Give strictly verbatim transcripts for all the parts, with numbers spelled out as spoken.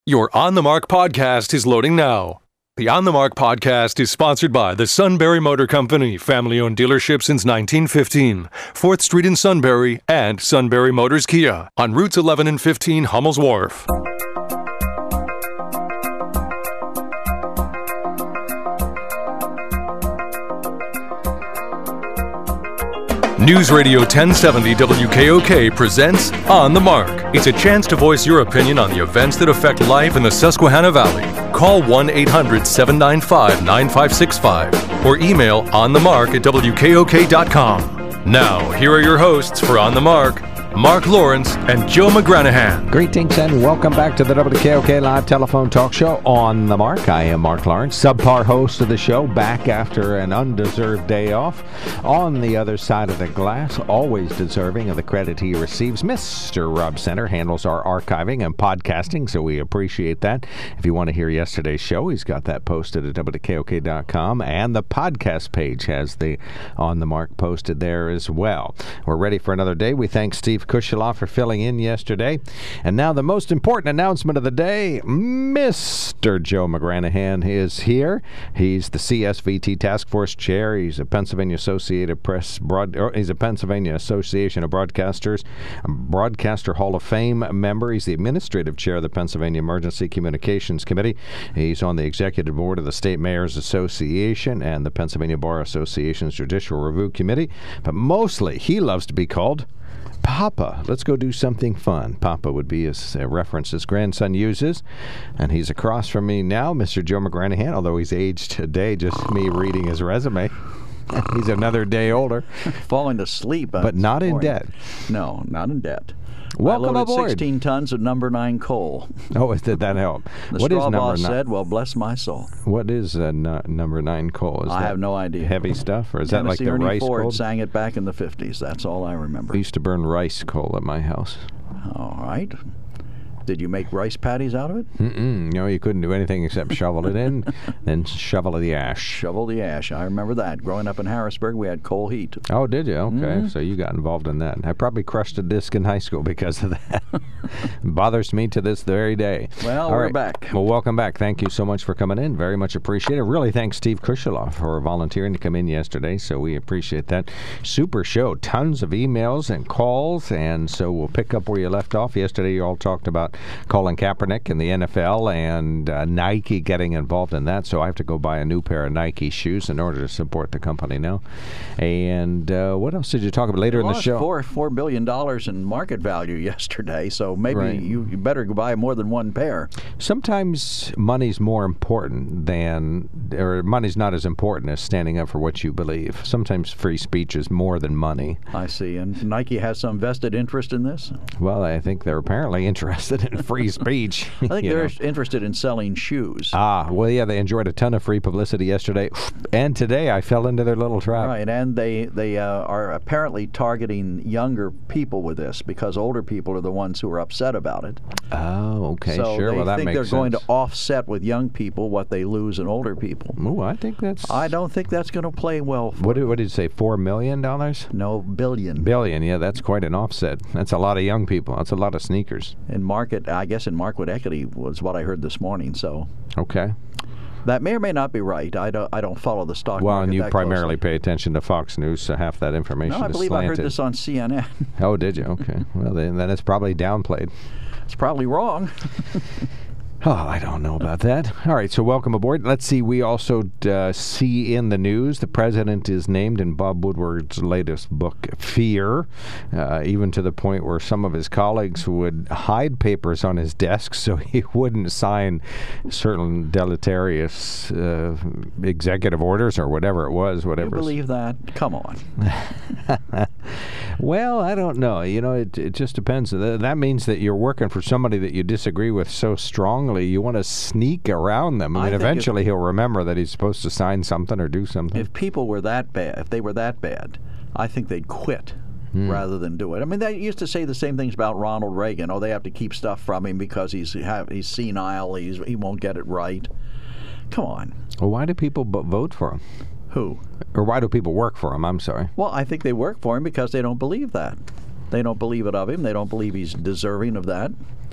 Your On the Mark podcast is loading now. The On the Mark podcast is sponsored by the Sunbury Motor Company, family-owned dealership since nineteen fifteen, fourth Street in Sunbury, and Sunbury Motors Kia on routes eleven and fifteen Hummel's Wharf. News Radio ten seventy W K O K presents On the Mark. It's a chance to voice your opinion on the events that affect life in the Susquehanna Valley. Call one eight hundred seven nine five nine five six five or email onthemark at W K O K dot com. Now, here are your hosts for On the Mark, Mark Lawrence and Joe McGranahan. Greetings and welcome back to the W K O K Live Telephone Talk Show On the Mark. I am Mark Lawrence, subpar host of the show, back after an undeserved day off. On the other side of the glass, always deserving of the credit he receives, Mister Rob Center handles our archiving and podcasting, so we appreciate that. If you want to hear yesterday's show, he's got that posted at W K O K dot com, and the podcast page has the On the Mark posted there as well. We're ready for another day. We thank Steve Kusheloff for filling in yesterday. And now the most important announcement of the day, Mister Joe McGranahan is here. He's the C S V T Task Force Chair. He's a Pennsylvania Associated Press broad, or he's a Pennsylvania Association of Broadcasters, Broadcaster Hall of Fame member. He's the Administrative Chair of the Pennsylvania Emergency Communications Committee. He's on the Executive Board of the State Mayors Association and the Pennsylvania Bar Association's Judicial Review Committee. But mostly, he loves to be called Papa. Let's go do something fun. Papa would be his uh, reference his grandson uses. And he's across from me now, Mister Joe McGranahan, although he's aged today, just me reading his resume. He's another day older. Falling asleep. But not in debt. No, not in debt. Welcome I loaded aboard. sixteen tons of number nine coal. Oh, did that help? The what straw is number boss nine? said, well, bless my soul. What is uh, n- number nine coal? Is I that have no idea. Heavy stuff? Or is Tennessee that like the Ernie rice Ford coal? sang it back in the fifties. That's all I remember. We used to burn rice coal at my house. All right. Did you make rice patties out of it? Mm-mm. No, you couldn't do anything except shovel it in, then shovel the ash. Shovel the ash. I remember that. Growing up in Harrisburg, we had coal heat. Oh, did you? Okay. Mm-hmm. So you got involved in that. I probably crushed a disc in high school because of that. Bothers me to this very day. Well, All we're right. back. Well, welcome back. Thank you so much for coming in. Very much appreciated. Really thanks Steve Kusheloff for volunteering to come in yesterday, so we appreciate that. Super show. Tons of emails and calls, and so we'll pick up where you left off. Yesterday you all talked about Colin Kaepernick in the N F L and uh, Nike getting involved in that, so I have to go buy a new pair of Nike shoes in order to support the company now. And uh, what else did you talk about later It in the lost show? Four, four billion dollars in market value yesterday, so maybe Right. you, you better buy more than one pair. Sometimes money's more important than, or money's not as important as standing up for what you believe. Sometimes free speech is more than money. I see. And Nike has some vested interest in this? Well, I think they're apparently interested in free speech. I think you they're know. interested in selling shoes. Ah, well, yeah, they enjoyed a ton of free publicity yesterday, and today I fell into their little trap. Right, and they, they uh, are apparently targeting younger people with this because older people are the ones who are upset about it. Oh, okay, so sure. they Well, that think makes they're sense. going to offset with young people what they lose in older people. Oh, I think that's. I don't think that's going to play well. For What did, what did you say? Four million dollars? No, billion. Billion. Yeah, that's quite an offset. That's a lot of young people. That's a lot of sneakers. In market, I guess in market equity was what I heard this morning. So Okay. that may or may not be right. I don't. I don't follow the stock Well, market and you that primarily closely. pay attention to Fox News, so half that information No, I is believe I heard slanted. this on C N N. Oh, did you? Okay. Well, then, then it's probably downplayed. It's probably wrong. Oh, I don't know about that. All right, so welcome aboard. Let's see, we also uh, see in the news the president is named in Bob Woodward's latest book, Fear, uh, even to the point where some of his colleagues would hide papers on his desk so he wouldn't sign certain deleterious uh, executive orders or whatever it was, You whatever. believe that? Come on. Well, I don't know. You know, it, it just depends. Th- That means that you're working for somebody that you disagree with so strongly, you want to sneak around them. I I mean, think eventually he'll remember that he's supposed to sign something or do something. If people were that bad, if they were that bad, I think they'd quit Hmm. rather than do it. I mean, they used to say the same things about Ronald Reagan. Oh, they have to keep stuff from him because he's have, he's senile. He's, he won't get it right. Come on. Well, why do people b- vote for him? Who? Or why do people work for him? I'm sorry. Well, I think they work for him because they don't believe that. They don't believe it of him. They don't believe he's deserving of that.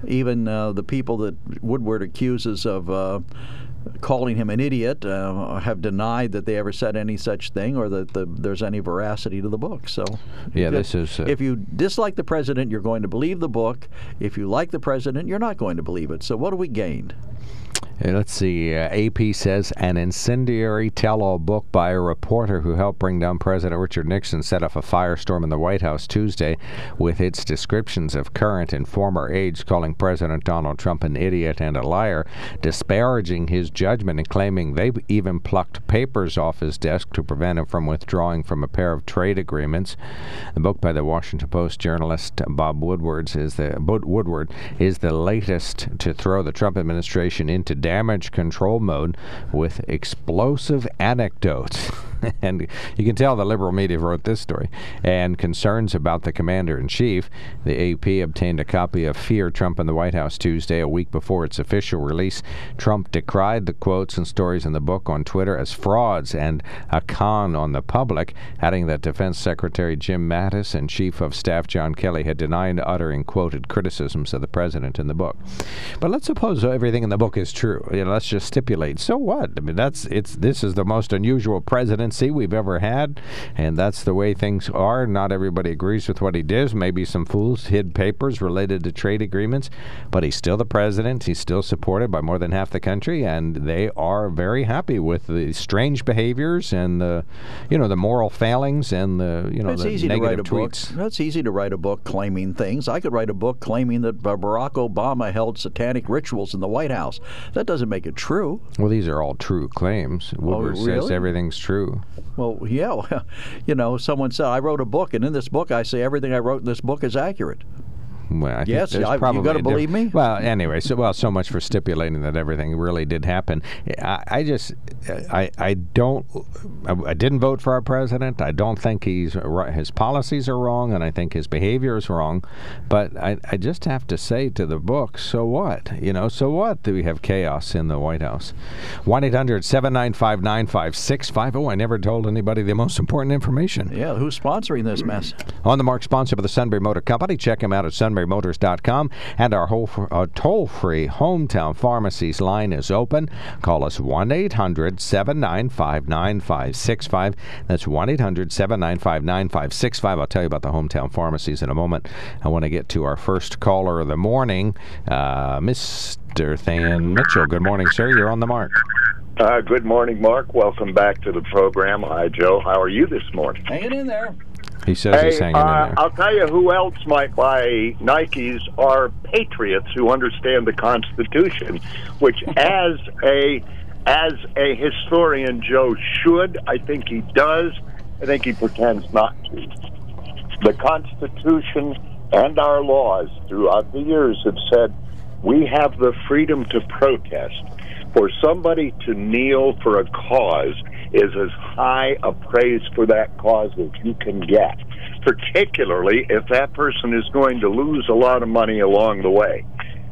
Even uh, the people that Woodward accuses of uh, calling him an idiot uh, have denied that they ever said any such thing or that the, there's any veracity to the book. So, yeah, if, this is. Uh, if you dislike the president, you're going to believe the book. If you like the president, you're not going to believe it. So, what have we gained? Let's see. Uh, A P says an incendiary tell-all book by a reporter who helped bring down President Richard Nixon set off a firestorm in the White House Tuesday with its descriptions of current and former aides calling President Donald Trump an idiot and a liar, disparaging his judgment and claiming they even plucked papers off his desk to prevent him from withdrawing from a pair of trade agreements. The book by the Washington Post journalist Bob Woodward is the Woodward is the latest to throw the Trump administration into damage control mode with explosive anecdotes. And you can tell the liberal media wrote this story. And concerns about the commander-in-chief. The A P obtained a copy of Fear Trump in the White House Tuesday, a week before its official release. Trump decried the quotes and stories in the book on Twitter as frauds and a con on the public, adding that Defense Secretary Jim Mattis and Chief of Staff John Kelly had denied uttering quoted criticisms of the president in the book. But let's suppose everything in the book is true. You know, let's just stipulate. So what? I mean, that's it's. This is the most unusual presidency we've ever had, and that's the way things are. Not everybody agrees with what he did. Maybe some fools hid papers related to trade agreements, but he's still the president. He's still supported by more than half the country, and they are very happy with the strange behaviors and the, you know, the moral failings and the, you know, it's the easy negative to write a tweets. Book. It's easy to write a book claiming things. I could write a book claiming that Barack Obama held satanic rituals in the White House. That doesn't make it true. Well, these are all true claims. Woodward oh, really? says everything's true. Well, yeah. You know, someone said, I wrote a book, and in this book I say everything I wrote in this book is accurate. Well, I yes, think I, you got to believe me. Well, anyway, so well, so much for stipulating that everything really did happen. I, I just, I, I don't, I, I didn't vote for our president. I don't think he's his policies are wrong, and I think his behavior is wrong. But I, I just have to say to the book, so what? You know, so what? Do we have chaos in the White House? one eight hundred seven nine five nine five six five zero. I never told anybody the most important information. Yeah, who's sponsoring this mess? On the Mark, sponsor of the Sunbury Motor Company. Check him out at Sunbury Motors dot com, and our whole, uh, toll-free hometown pharmacies line is open. Call us one eight hundred seven nine five nine five six five. That's one eight hundred seven nine five nine five six five. I'll tell you about the hometown pharmacies in a moment. I want to get to our first caller of the morning, uh, Mister Than Mitchell. Good morning, sir. You're on the Mark. Uh, good morning, Mark. Welcome back to the program. Hi, Joe. How are you this morning? Hanging in there. He says hey, he's hanging uh, in there. I'll tell you who else might buy Nikes are patriots who understand the Constitution, which as a as a historian, Joe should. I think he does. I think he pretends not to. The Constitution and our laws throughout the years have said we have the freedom to protest. For somebody to kneel for a cause is as high a praise for that cause as you can get, particularly if that person is going to lose a lot of money along the way.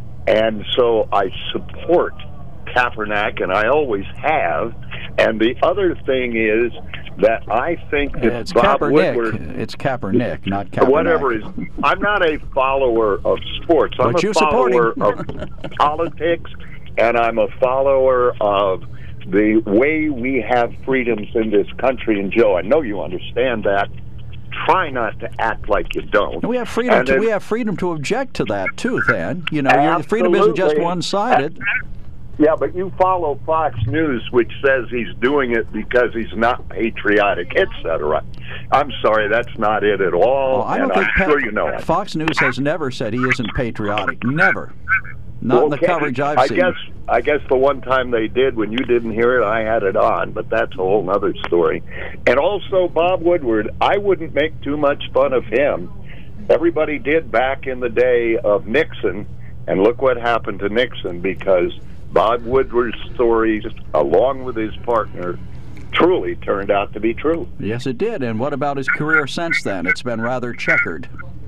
And so I support Kaepernick, and I always have. And the other thing is that I think that it's Bob Kaepernick. Woodward... It's Kaepernick, not Kaepernick. Whatever is... I'm not a follower of sports. I'm But a you support follower him. of politics, and I'm a follower of the way we have freedoms in this country. And Joe, I know you understand that. Try not to act like you don't. And we have freedom. And To, then, we have freedom to object to that too. Then you know, your freedom isn't just Absolutely. one-sided. Yeah, but you follow Fox News, which says he's doing it because he's not patriotic, et cetera. I'm sorry, that's not it at all. Well, I don't and think I'm Pat- sure you know it. Fox News has never said he isn't patriotic. Never. Not in the Okay, coverage I've I seen. guess I guess the one time they did, when you didn't hear it, I had it on, but that's a whole other story. And also, Bob Woodward, I wouldn't make too much fun of him. Everybody did back in the day of Nixon, and look what happened to Nixon, because Bob Woodward's stories, along with his partner, truly turned out to be true. Yes, it did. And what about his career since then? It's been rather checkered.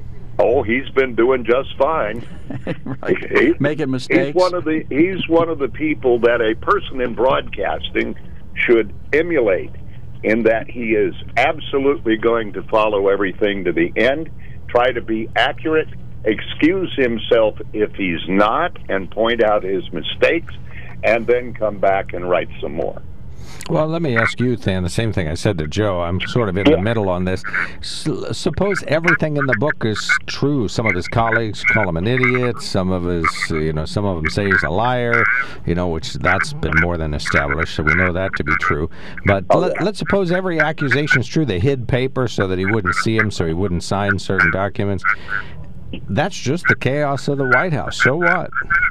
Oh, he's been doing just fine. Right. He- Making mistakes. He's one of the he's one of the people that a person in broadcasting should emulate, in that he is absolutely going to follow everything to the end, try to be accurate, excuse himself if he's not, and point out his mistakes, and then come back and write some more. Well, let me ask you, Than, the same thing I said to Joe. I'm sort of in Yeah. the middle on this. S- suppose everything in the book is true. Some of his colleagues call him an idiot. Some of his, you know, some of them say he's a liar. You know, which that's been more than established, so we know that to be true. But Oh, let, yeah. let's suppose every accusation is true. They hid paper so that he wouldn't see him, so he wouldn't sign certain documents. That's just the chaos of the White House. So what?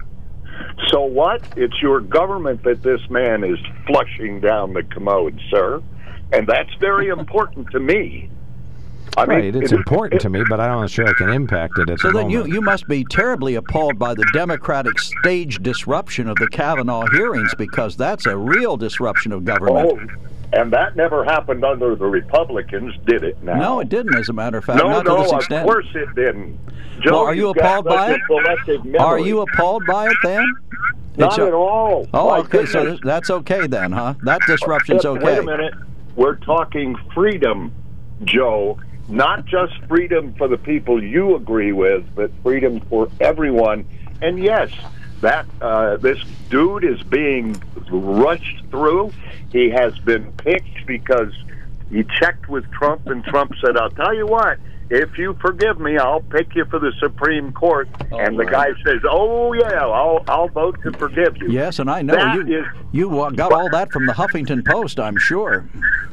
So what? It's your government that this man is flushing down the commode, sir. And that's very important to me. I mean, Right, it's it- important it- to me, but I'm not sure I can impact it at So the then you, moment. you must be terribly appalled by the Democratic stage disruption of the Kavanaugh hearings, because that's a real disruption of government. Oh, and that never happened under the Republicans, did it now? No, it didn't, as a matter of fact. No, not no, to this of extent. course it didn't. Joe, Well, are you you've got appalled by such it? a selective memory. Are you appalled by it then? Not It's a- at all. Oh, My okay, so goodness. th- that's okay then, huh? That disruption's Wait okay. a minute. We're talking freedom, Joe. Not just freedom for the people you agree with, but freedom for everyone. And yes, that uh, this dude is being rushed through. He has been picked because he checked with Trump, and Trump said, "I'll tell you what. If you forgive me, I'll pick you for the Supreme Court." Oh, and the right. guy says, "Oh yeah, I'll I'll vote to forgive you." Yes, and I know That you is- you uh, got all that from the Huffington Post, I'm sure.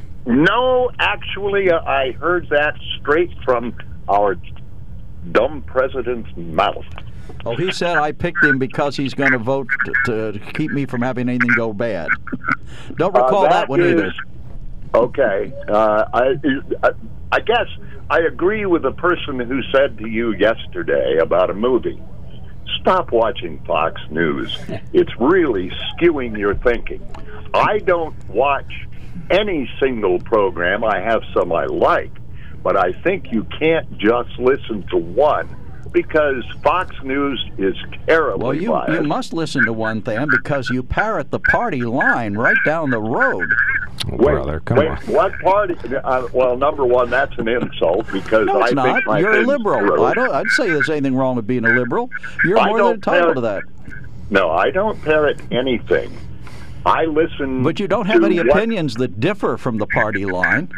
No, actually, uh, I heard that straight from our dumb president's mouth. Oh, he said I picked him because he's going to vote to, to keep me from having anything go bad. Don't Uh, recall that, one is- either. Okay, uh, I, I, I guess I agree with the person who said to you yesterday about a movie. Stop watching Fox News. It's really skewing your thinking. I don't watch any single program. I have some I like, but I think you can't just listen to one, because Fox News is terribly Well, you, biased. you must listen to one thing, because you parrot the party line right down the road. Wait, Brother, come wait, on. what party? Uh, well, number one, that's an insult, because No, it's I not. think my You're a thing's liberal. true. I don't. I'd say there's anything wrong with being a liberal. You're I more don't than entitled to parrot- that. No, I don't parrot anything. I listen. But you don't have to any what- opinions that differ from the party line.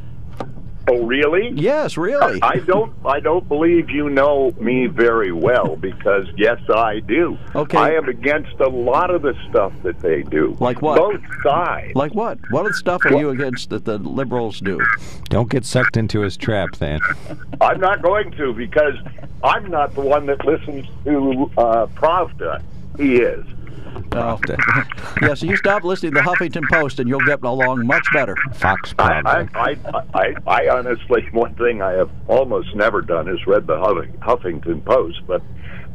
Oh, really? Yes, really. I don't. I don't believe you know me very well, because yes, I do. Okay. I am against a lot of the stuff that they do. Like what? Both sides. Like what? What other stuff are you against that the liberals do? Don't get sucked into his trap, Than. I'm not going to, because I'm not the one that listens to uh, Pravda. He is. Oh. Yeah, so you stop listening to the Huffington Post and you'll get along much better. Fox I, problem. I, I, I, I honestly, one thing I have almost never done is read the Huff- Huffington Post, but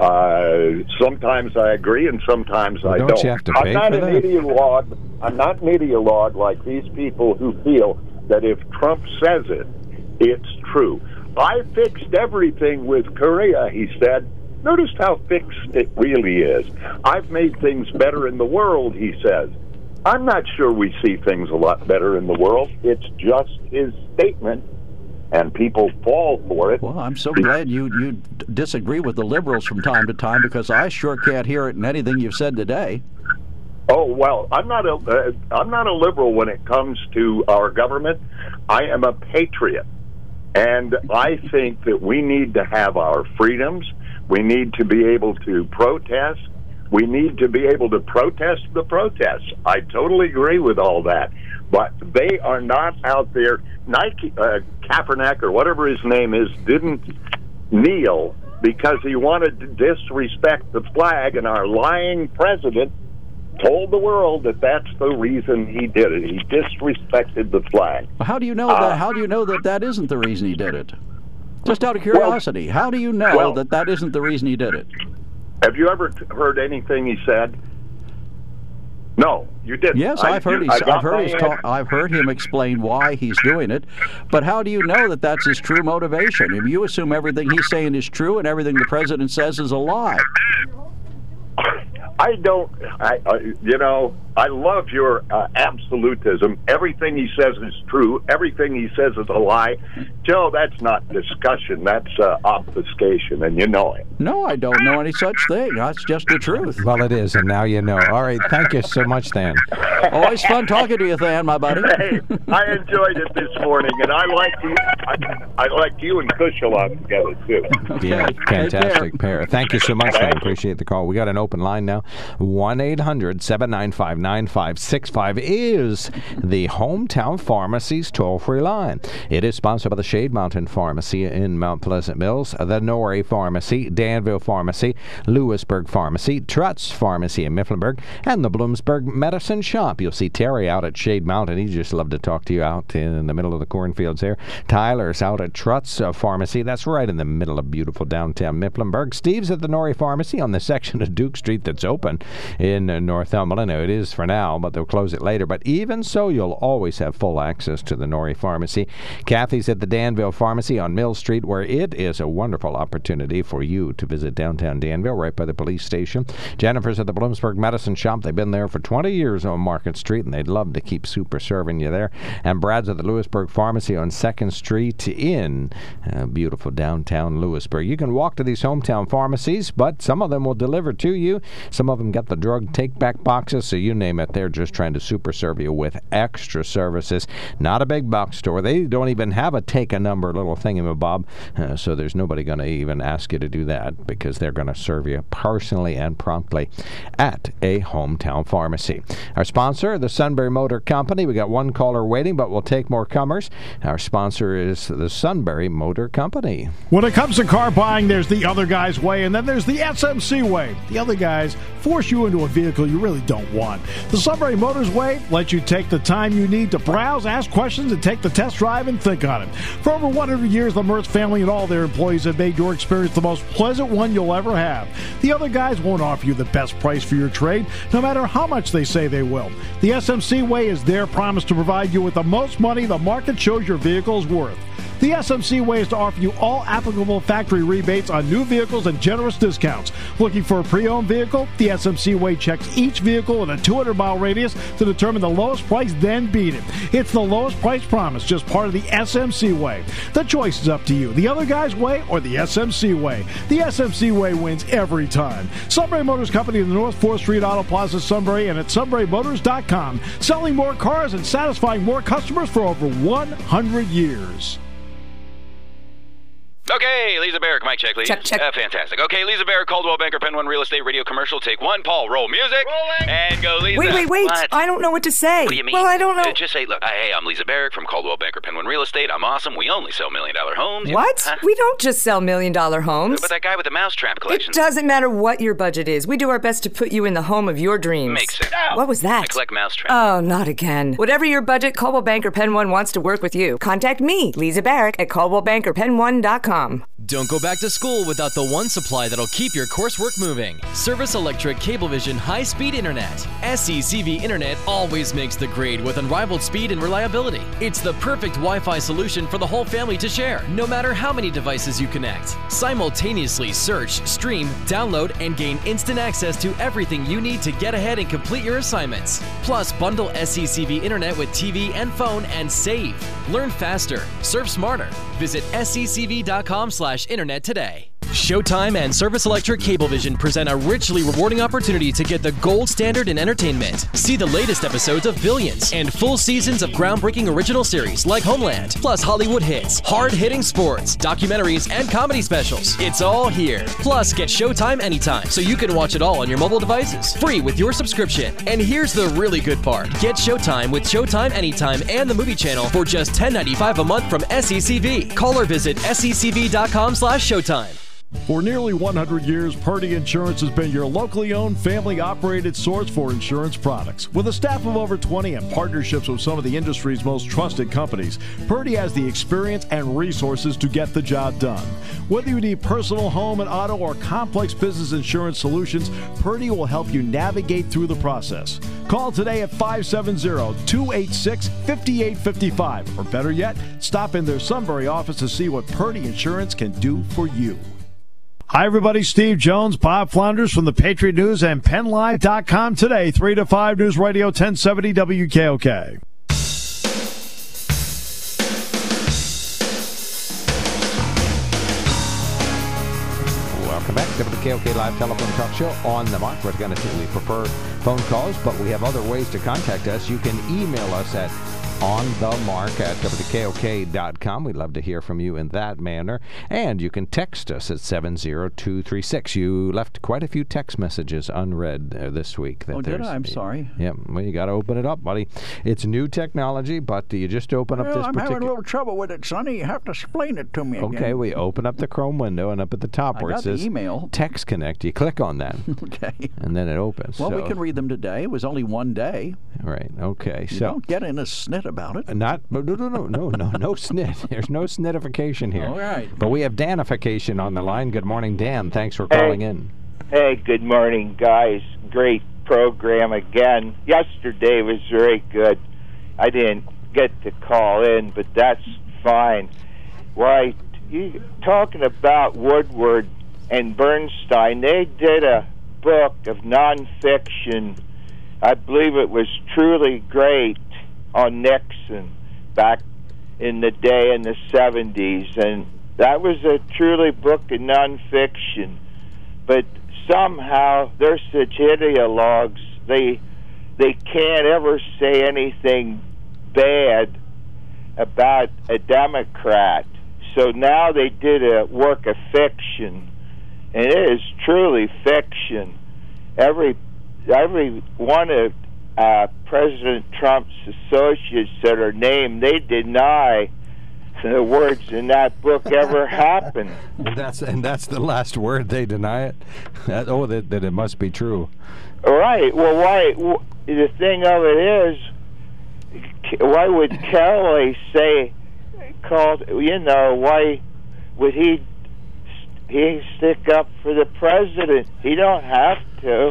uh, sometimes I agree and sometimes Well, I don't don't. you have to I'm pay not for an that? ideologue. I'm not an ideologue like these people who feel that if Trump says it, it's true. I fixed everything with Korea, he said. Notice how fixed it really is. I've made things better in the world, he says. I'm not sure we see things a lot better in the world. It's just his statement, and people fall for it. Well, I'm so glad you you d- disagree with the liberals from time to time, because I sure can't hear it in anything you've said today. Oh well, I'm not a uh, I'm not a liberal when it comes to our government. I am a patriot, and I think that we need to have our freedoms. We need to be able to protest. We need to be able to protest the protests. I totally agree with all that. But they are not out there. Nike, uh, Kaepernick, or whatever his name is, didn't kneel because he wanted to disrespect the flag, and our lying president told the world that that's the reason he did it. He disrespected the flag. How do you know Uh, that? How do you know that that isn't the reason he did it? Just out of curiosity, how do you know well- that that isn't the reason he did it? Have you ever t- heard anything he said? No, you didn't. Yes, I- I've heard. you- He's, I got I've heard my his answer. talk, I've heard him explain why he's doing it. But how do you know that that's his true motivation? If you assume everything he's saying is true and everything the president says is a lie. I don't. I, I you know, I love your uh, absolutism. Everything he says is true. Everything he says is a lie. Joe, that's not discussion. That's uh, obfuscation, and you know it. No, I don't know any such thing. That's just the truth. Well, it is, and now you know. All right, thank you so much, Than. Always fun talking to you, Than, my buddy. Hey, I enjoyed it this morning, and I like you. I, I like you and Kush a lot together too. Yeah, fantastic pair. Thank you so much, Than. Appreciate the call. We got an open line now. one eight hundred seven nine five nine five six five is the Hometown Pharmacy's toll-free line. It is sponsored by the Shade Mountain Pharmacy in Mount Pleasant Mills, the Norrie Pharmacy, Danville Pharmacy, Lewisburg Pharmacy, Trutz Pharmacy in Mifflinburg, and the Bloomsburg Medicine Shop. You'll see Terry out at Shade Mountain. He just love to talk to you out in the middle of the cornfields there. Tyler's out at Trutz uh, Pharmacy. That's right in the middle of beautiful downtown Mifflinburg. Steve's at the Norrie Pharmacy on the section of Duke Street that's open in uh, Northumberland. Now, it is for now, but they'll close it later. But even so, you'll always have full access to the Norrie Pharmacy. Kathy's at the Danville Pharmacy on Mill Street, where it is a wonderful opportunity for you to visit downtown Danville, right by the police station. Jennifer's at the Bloomsburg Medicine Shop. They've been there for twenty years on Market Street, and they'd love to keep super serving you there. And Brad's at the Lewisburg Pharmacy on second Street in uh, beautiful downtown Lewisburg. You can walk to these hometown pharmacies, but some of them will deliver to you. Some of them got the drug take-back boxes, so you name it, they're just trying to super serve you with extra services. Not a big box store. They don't even have a take-a-number little thingamabob, uh, so there's nobody going to even ask you to do that because they're going to serve you personally and promptly at a hometown pharmacy. Our sponsor, the Sunbury Motor Company. We got one caller waiting, but we'll take more comers. Our sponsor is the Sunbury Motor Company. When it comes to car buying, there's the other guy's way, and then there's the S M C way. The other guys force you into a vehicle you really don't want. The Sunbury Motors way lets you take the time you need to browse, ask questions, and take the test drive and think on it. For over one hundred years, the Mertz family and all their employees have made your experience the most pleasant one you'll ever have. The other guys won't offer you the best price for your trade, no matter how much they say they will. The S M C way is their promise to provide you with the most money the market shows your vehicle is worth. The S M C way is to offer you all applicable factory rebates on new vehicles and generous discounts. Looking for a pre-owned vehicle? The S M C way checks each vehicle in a two hundred mile radius to determine the lowest price, then beat it. It's the lowest price promise, just part of the S M C way. The choice is up to you. The other guy's way or the S M C way. The S M C way wins every time. Sunbury Motors Company in the North fourth Street Auto Plaza, Sunbury, and at sunbury motors dot com. Selling more cars and satisfying more customers for over one hundred years. Okay, Lisa Barrick, mic check, please. Check, check. Uh, fantastic. Okay, Lisa Barrick, Coldwell Banker, Penn One Real Estate Radio Commercial. Take one. Paul, roll music. Rolling. And go, Lisa. Wait, wait, wait. What? I don't know what to say. What do you mean? Well, I don't know. Uh, just say, look, uh, hey, I'm Lisa Barrick from Coldwell Banker, Penn One Real Estate. I'm awesome. We only sell million-dollar homes. What? Huh? We don't just sell million-dollar homes. But that guy with the mousetrap It collection. doesn't matter what your budget is. We do our best to put you in the home of your dreams. Makes sense. What was that? I collect mousetraps. Oh, not again. Whatever your budget, Coldwell Banker Penn One wants to work with you. Contact me, Lisa Barrick, at coldwell banker penn one dot com. Don't go back to school without the one supply that'll keep your coursework moving. Service Electric Cablevision High-Speed Internet. S E C V Internet always makes the grade with unrivaled speed and reliability. It's the perfect Wi-Fi solution for the whole family to share, no matter how many devices you connect. Simultaneously search, stream, download, and gain instant access to everything you need to get ahead and complete your assignments. Plus, bundle S E C V Internet with T V and phone and save. Learn faster. Surf smarter. Visit S E C V dot com slash internet today. Showtime and Service Electric Cablevision present a richly rewarding opportunity to get the gold standard in entertainment. See the latest episodes of Billions and full seasons of groundbreaking original series like Homeland, plus Hollywood hits, hard-hitting sports, documentaries, and comedy specials. It's all here. Plus, get Showtime anytime, so you can watch it all on your mobile devices, free with your subscription. And here's the really good part. Get Showtime with Showtime Anytime and the Movie Channel for just ten ninety-five a month from S E C V. Call or visit S E C V dot com slash Showtime. For nearly one hundred years, Purdy Insurance has been your locally owned, family-operated source for insurance products. With a staff of over twenty and partnerships with some of the industry's most trusted companies, Purdy has the experience and resources to get the job done. Whether you need personal, home, and auto, or complex business insurance solutions, Purdy will help you navigate through the process. Call today at five seven zero, two eight six, five eight five five, or better yet, stop in their Sunbury office to see what Purdy Insurance can do for you. Hi, everybody. Steve Jones, Bob Flounders from the Patriot News and Penn Live dot com today, three to five News Radio ten seventy W K O K. Welcome back to the W K O K Live Telephone Talk Show on the Mark. We're going to typically prefer phone calls, but we have other ways to contact us. You can email us at on the mark at W K O K dot com. We'd love to hear from you in that manner. And you can text us at seven zero two three six. You left quite a few text messages unread uh, this week. That oh, did I? I'm sorry. Yeah, well, you got to open it up, buddy. It's new technology, but you just open well, up this I'm particular... having a little trouble with it, Sonny. You have to explain it to me again. Okay, we open up the Chrome window, and up at the top I where got it says the email. Text Connect, you click on that. Okay. And then it opens. Well, so. we can read them today. It was only one day. Right, okay. You so don't get in a snit about it. Not... No, no, no, no, no, no snit. There's no snitification here. All right. But we have Danification on the line. Good morning, Dan. Thanks for calling hey. in. Hey, good morning, guys. Great program again. Yesterday was very good. I didn't get to call in, but that's fine. Why, you talking about Woodward and Bernstein, they did a book of nonfiction. I believe it was Truly Great on Nixon back in the day in the seventies, and that was a truly book of nonfiction. But somehow they're such ideologues, they they can't ever say anything bad about a Democrat. So now they did a work of fiction, and it is truly fiction. Every every one of Uh, President Trump's associates that are named, they deny the words in that book ever happened. And that's and that's the last word. They deny it. That, oh, that, that it must be true. Right. Well, why? W- the thing of it is, why would Kelly say, called? You know, why would he he stick up for the president? He don't have to.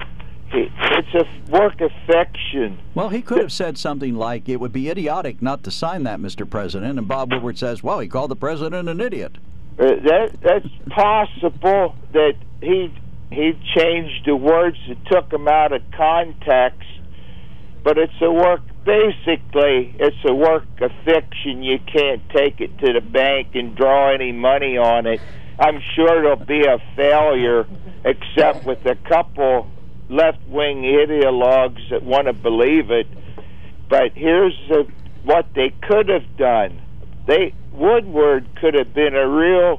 It's a work of fiction. Well, he could have said something like, it would be idiotic not to sign that, Mister President, and Bob Woodward says, well, he called the president an idiot. Uh, that That's possible that he he changed the words and took them out of context, but it's a work, basically, it's a work of fiction. You can't take it to the bank and draw any money on it. I'm sure it'll be a failure, except with a couple left-wing ideologues that want to believe it. But here's the, what they could have done. They Woodward could have been a real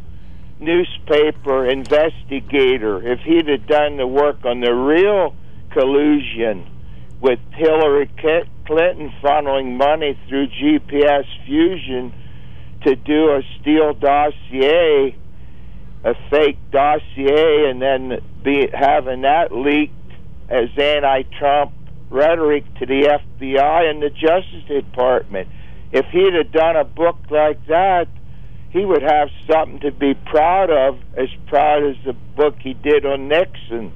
newspaper investigator if he'd have done the work on the real collusion with Hillary Clinton funneling money through G P S fusion to do a Steele dossier, a fake dossier, and then be having that leaked as anti-Trump rhetoric to the F B I and the Justice Department. If he'd have done a book like that, he would have something to be proud of, as proud as the book he did on Nixon.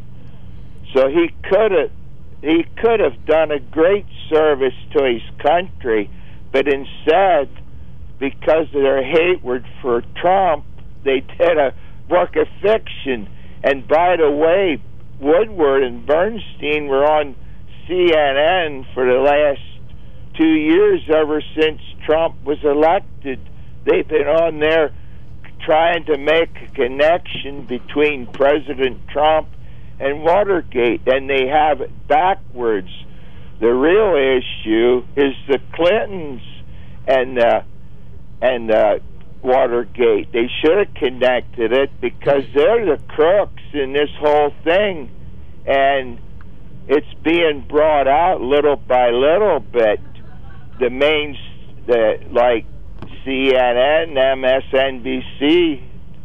So he could have he could have done a great service to his country, but instead, because of their hatred for Trump, they did a work of fiction. And by the way, Woodward and Bernstein were on C N N for the last two years ever since Trump was elected. They've been on there trying to make a connection between President Trump and Watergate, and they have it backwards. The real issue is the Clintons and uh, and uh, Watergate. They should have connected it because they're the crooks in this whole thing, and it's being brought out little by little bit. The main, the like C N N, M S N B C,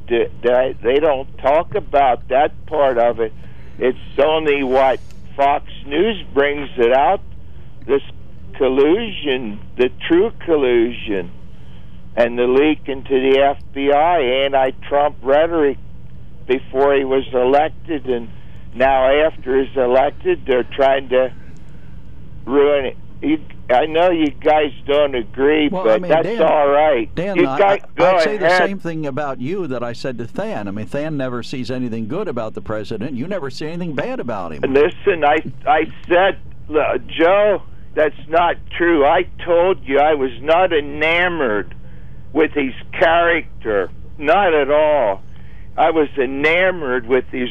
they, they don't talk about that part of it. It's only what Fox News brings it out, this collusion, the true collusion, and the leak into the F B I, anti-Trump rhetoric before he was elected, and now after he's elected, they're trying to ruin it, you, I know you guys don't agree, well, but I mean, that's Dan, all right. Dan, you I, guys, I, go I'd say the ahead. same thing about you that I said to Than. I mean, Than never sees anything good about the president. You never see anything bad about him. Listen, I I said, uh, Joe, that's not true. I told you I was not enamored with his character. Not at all. I was enamored with his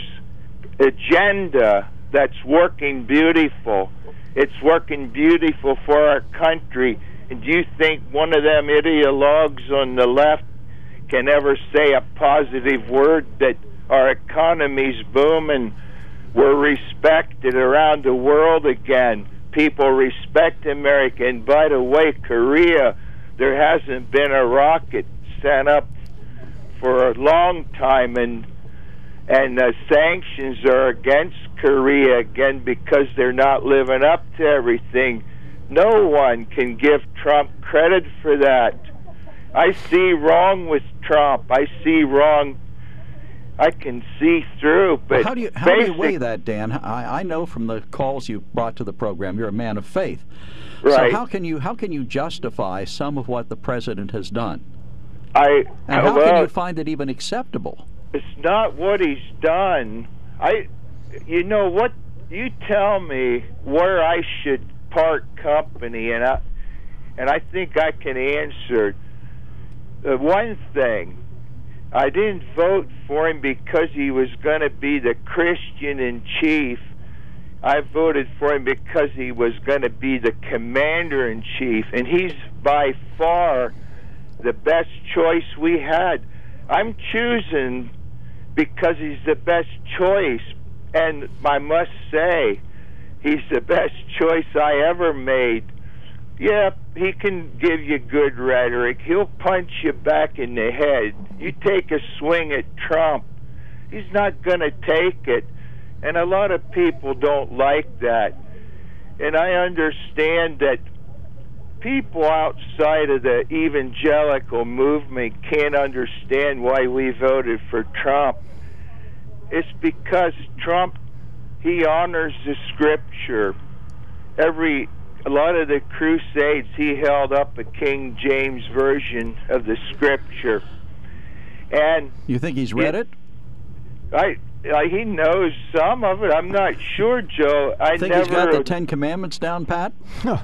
agenda that's working beautiful. It's working beautiful for our country. And do you think one of them ideologues on the left can ever say a positive word that our economy's booming? We're respected around the world again. People respect America. And by the way, Korea, there hasn't been a rocket sent up for a long time, and and uh, sanctions are against Korea again because they're not living up to everything. No one can give Trump credit for that. I see wrong with Trump. I see wrong. I can see through, but well, how do you how do you weigh that, Dan? I, I know from the calls you brought to the program, you're a man of faith. Right. So how can you how can you justify some of what the president has done? I and how well, can you find it even acceptable? It's not what he's done. I, you know what? You tell me where I should part company, and I, and I think I can answer. The one thing, I didn't vote for him because he was going to be the Christian in chief. I voted for him because he was going to be the commander in chief, and he's by far the best choice we had. I'm choosing because he's the best choice, and I must say, he's the best choice I ever made. Yeah, he can give you good rhetoric. He'll punch you back in the head. You take a swing at Trump, he's not going to take it, and a lot of people don't like that. And I understand that people outside of the evangelical movement can't understand why we voted for Trump. It's because Trump, he honors the scripture. Every, a lot of the crusades, he held up a King James version of the scripture. And you think he's read it? it? I, I, he knows some of it. I'm not sure, Joe. I think never, he's got the Ten Commandments down, Pat?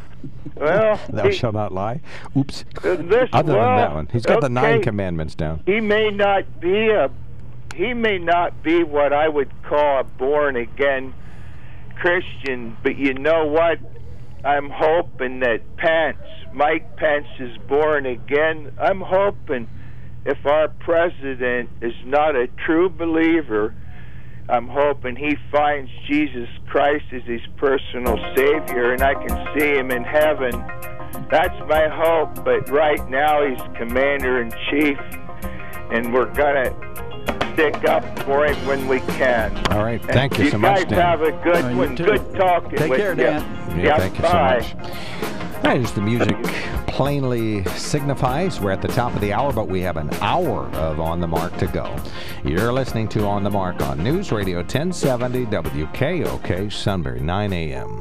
Well, thou he, shalt not lie. Oops. Uh, this, Other well, than that one, he's got okay. the nine commandments down. He may not be a, he may not be what I would call a born again Christian, but you know what? I'm hoping that Pence, Mike Pence, is born again. I'm hoping if our president is not a true believer, I'm hoping he finds Jesus Christ as his personal Savior, and I can see him in heaven. That's my hope, but right now he's Commander-in-Chief, and we're going to stick up for him when we can. All right, and thank you, you so much, guys Dan. have a good uh, one. Good talking Take with care, you. Dan. Yeah, Yeah, thank you bye. so much. All right, as the music plainly signifies, we're at the top of the hour, but we have an hour of On the Mark to go. You're listening to On the Mark on News Radio ten seventy W K O K, Sunbury, nine a.m.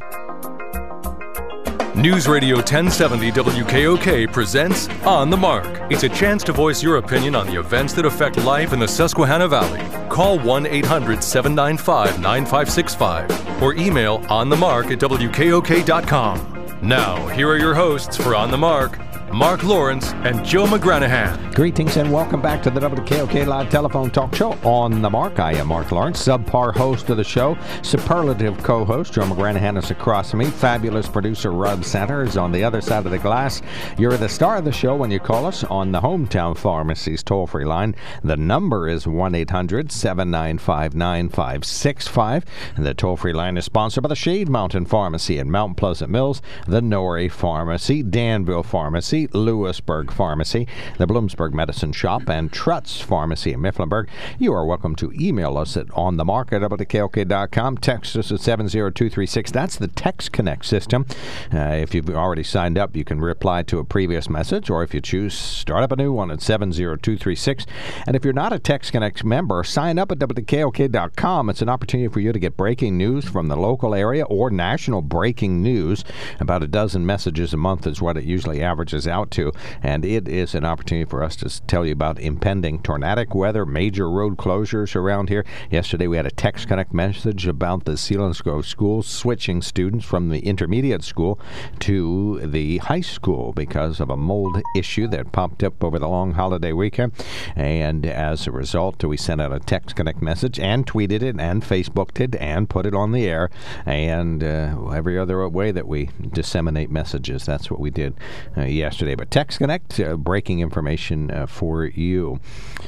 News Radio ten seventy W K O K presents On the Mark. It's a chance to voice your opinion on the events that affect life in the Susquehanna Valley. Call one eight hundred seven nine five nine five six five or email onthemark at W K O K dot com. Now, here are your hosts for On the Mark, Mark Lawrence and Joe McGranahan. Greetings and welcome back to the W K O K Live Telephone Talk Show On the Mark. I am Mark Lawrence, subpar host of the show, superlative co-host Joe McGranahan is across from me, fabulous producer Rod Center is on the other side of the glass. You're the star of the show when you call us on the Hometown Pharmacy's toll-free line. The number is one eight hundred seven nine five nine five six five. And the toll-free line is sponsored by the Shade Mountain Pharmacy in Mount Pleasant Mills, the Norrie Pharmacy, Danville Pharmacy, Pharmacy, Lewisburg Pharmacy, the Bloomsburg Medicine Shop, and Trutz Pharmacy in Mifflinburg. You are welcome to email us at onthemark at W K O K dot com. Text us at seven zero two three six. That's the Text Connect system. Uh, if you've already signed up, you can reply to a previous message, or if you choose, start up a new one at seven zero two three six. And if you're not a Text Connect member, sign up at W K O K dot com. It's an opportunity for you to get breaking news from the local area or national breaking news. About a dozen messages a month is what it usually averages out to, and it is an opportunity for us to tell you about impending tornadic weather, major road closures around here. Yesterday we had a Text Connect message about the Selinsgrove School switching students from the intermediate school to the high school because of a mold issue that popped up over the long holiday weekend, and as a result we sent out a Text Connect message and tweeted it and Facebooked it and put it on the air, and uh, every other way that we disseminate messages. That's what we did uh, yesterday. But Text Connect, uh, breaking information uh, for you.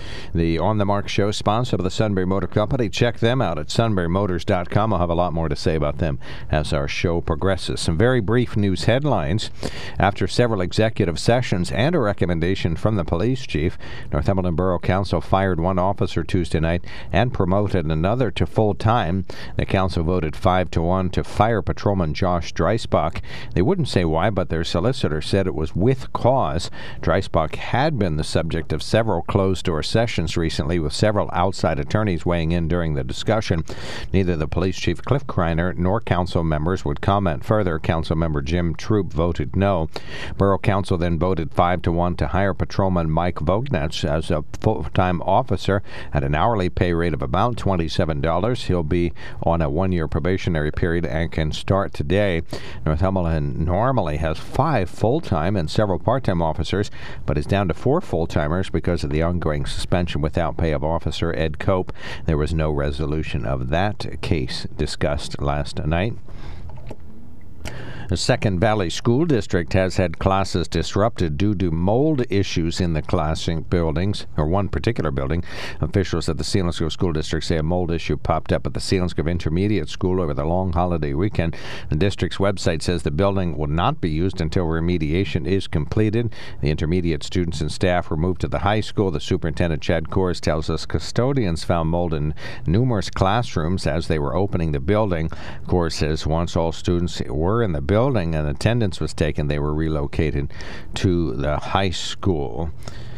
The On the Mark show, sponsor of the Sunbury Motor Company. Check them out at sunbury motors dot com. I'll have a lot more to say about them as our show progresses. Some very brief news headlines. After several executive sessions and a recommendation from the police chief, Northumberland Borough Council fired one officer Tuesday night and promoted another to full-time. The council voted five to one to fire Patrolman Josh Dreisbach. They wouldn't say why, but their solicitor said it was with cause. Dreisbach had been the subject of several closed-door sessions recently, with several outside attorneys weighing in during the discussion. Neither the police chief, Cliff Kreiner, nor council members would comment further. Council member Jim Troop voted no. Borough Council then voted five to one to hire Patrolman Mike Vognatz as a full-time officer at an hourly pay rate of about twenty-seven dollars. He'll be on a one-year probationary period and can start today. Northumberland normally has five full-time and several part-time officers, but is down to four full-timers because of the ongoing suspension without pay of Officer Ed Cope. There was no resolution of that case discussed last night. The Second Valley School District has had classes disrupted due to mold issues in the classroom buildings, or one particular building. Officials at the Selinsgrove School District say a mold issue popped up at the Selinsgrove Intermediate School over the long holiday weekend. The district's website says the building will not be used until remediation is completed. The intermediate students and staff were moved to the high school. The superintendent, Chad Kors, tells us custodians found mold in numerous classrooms as they were opening the building. Kors says once all students were in the building, building and attendance was taken, they were relocated to the high school.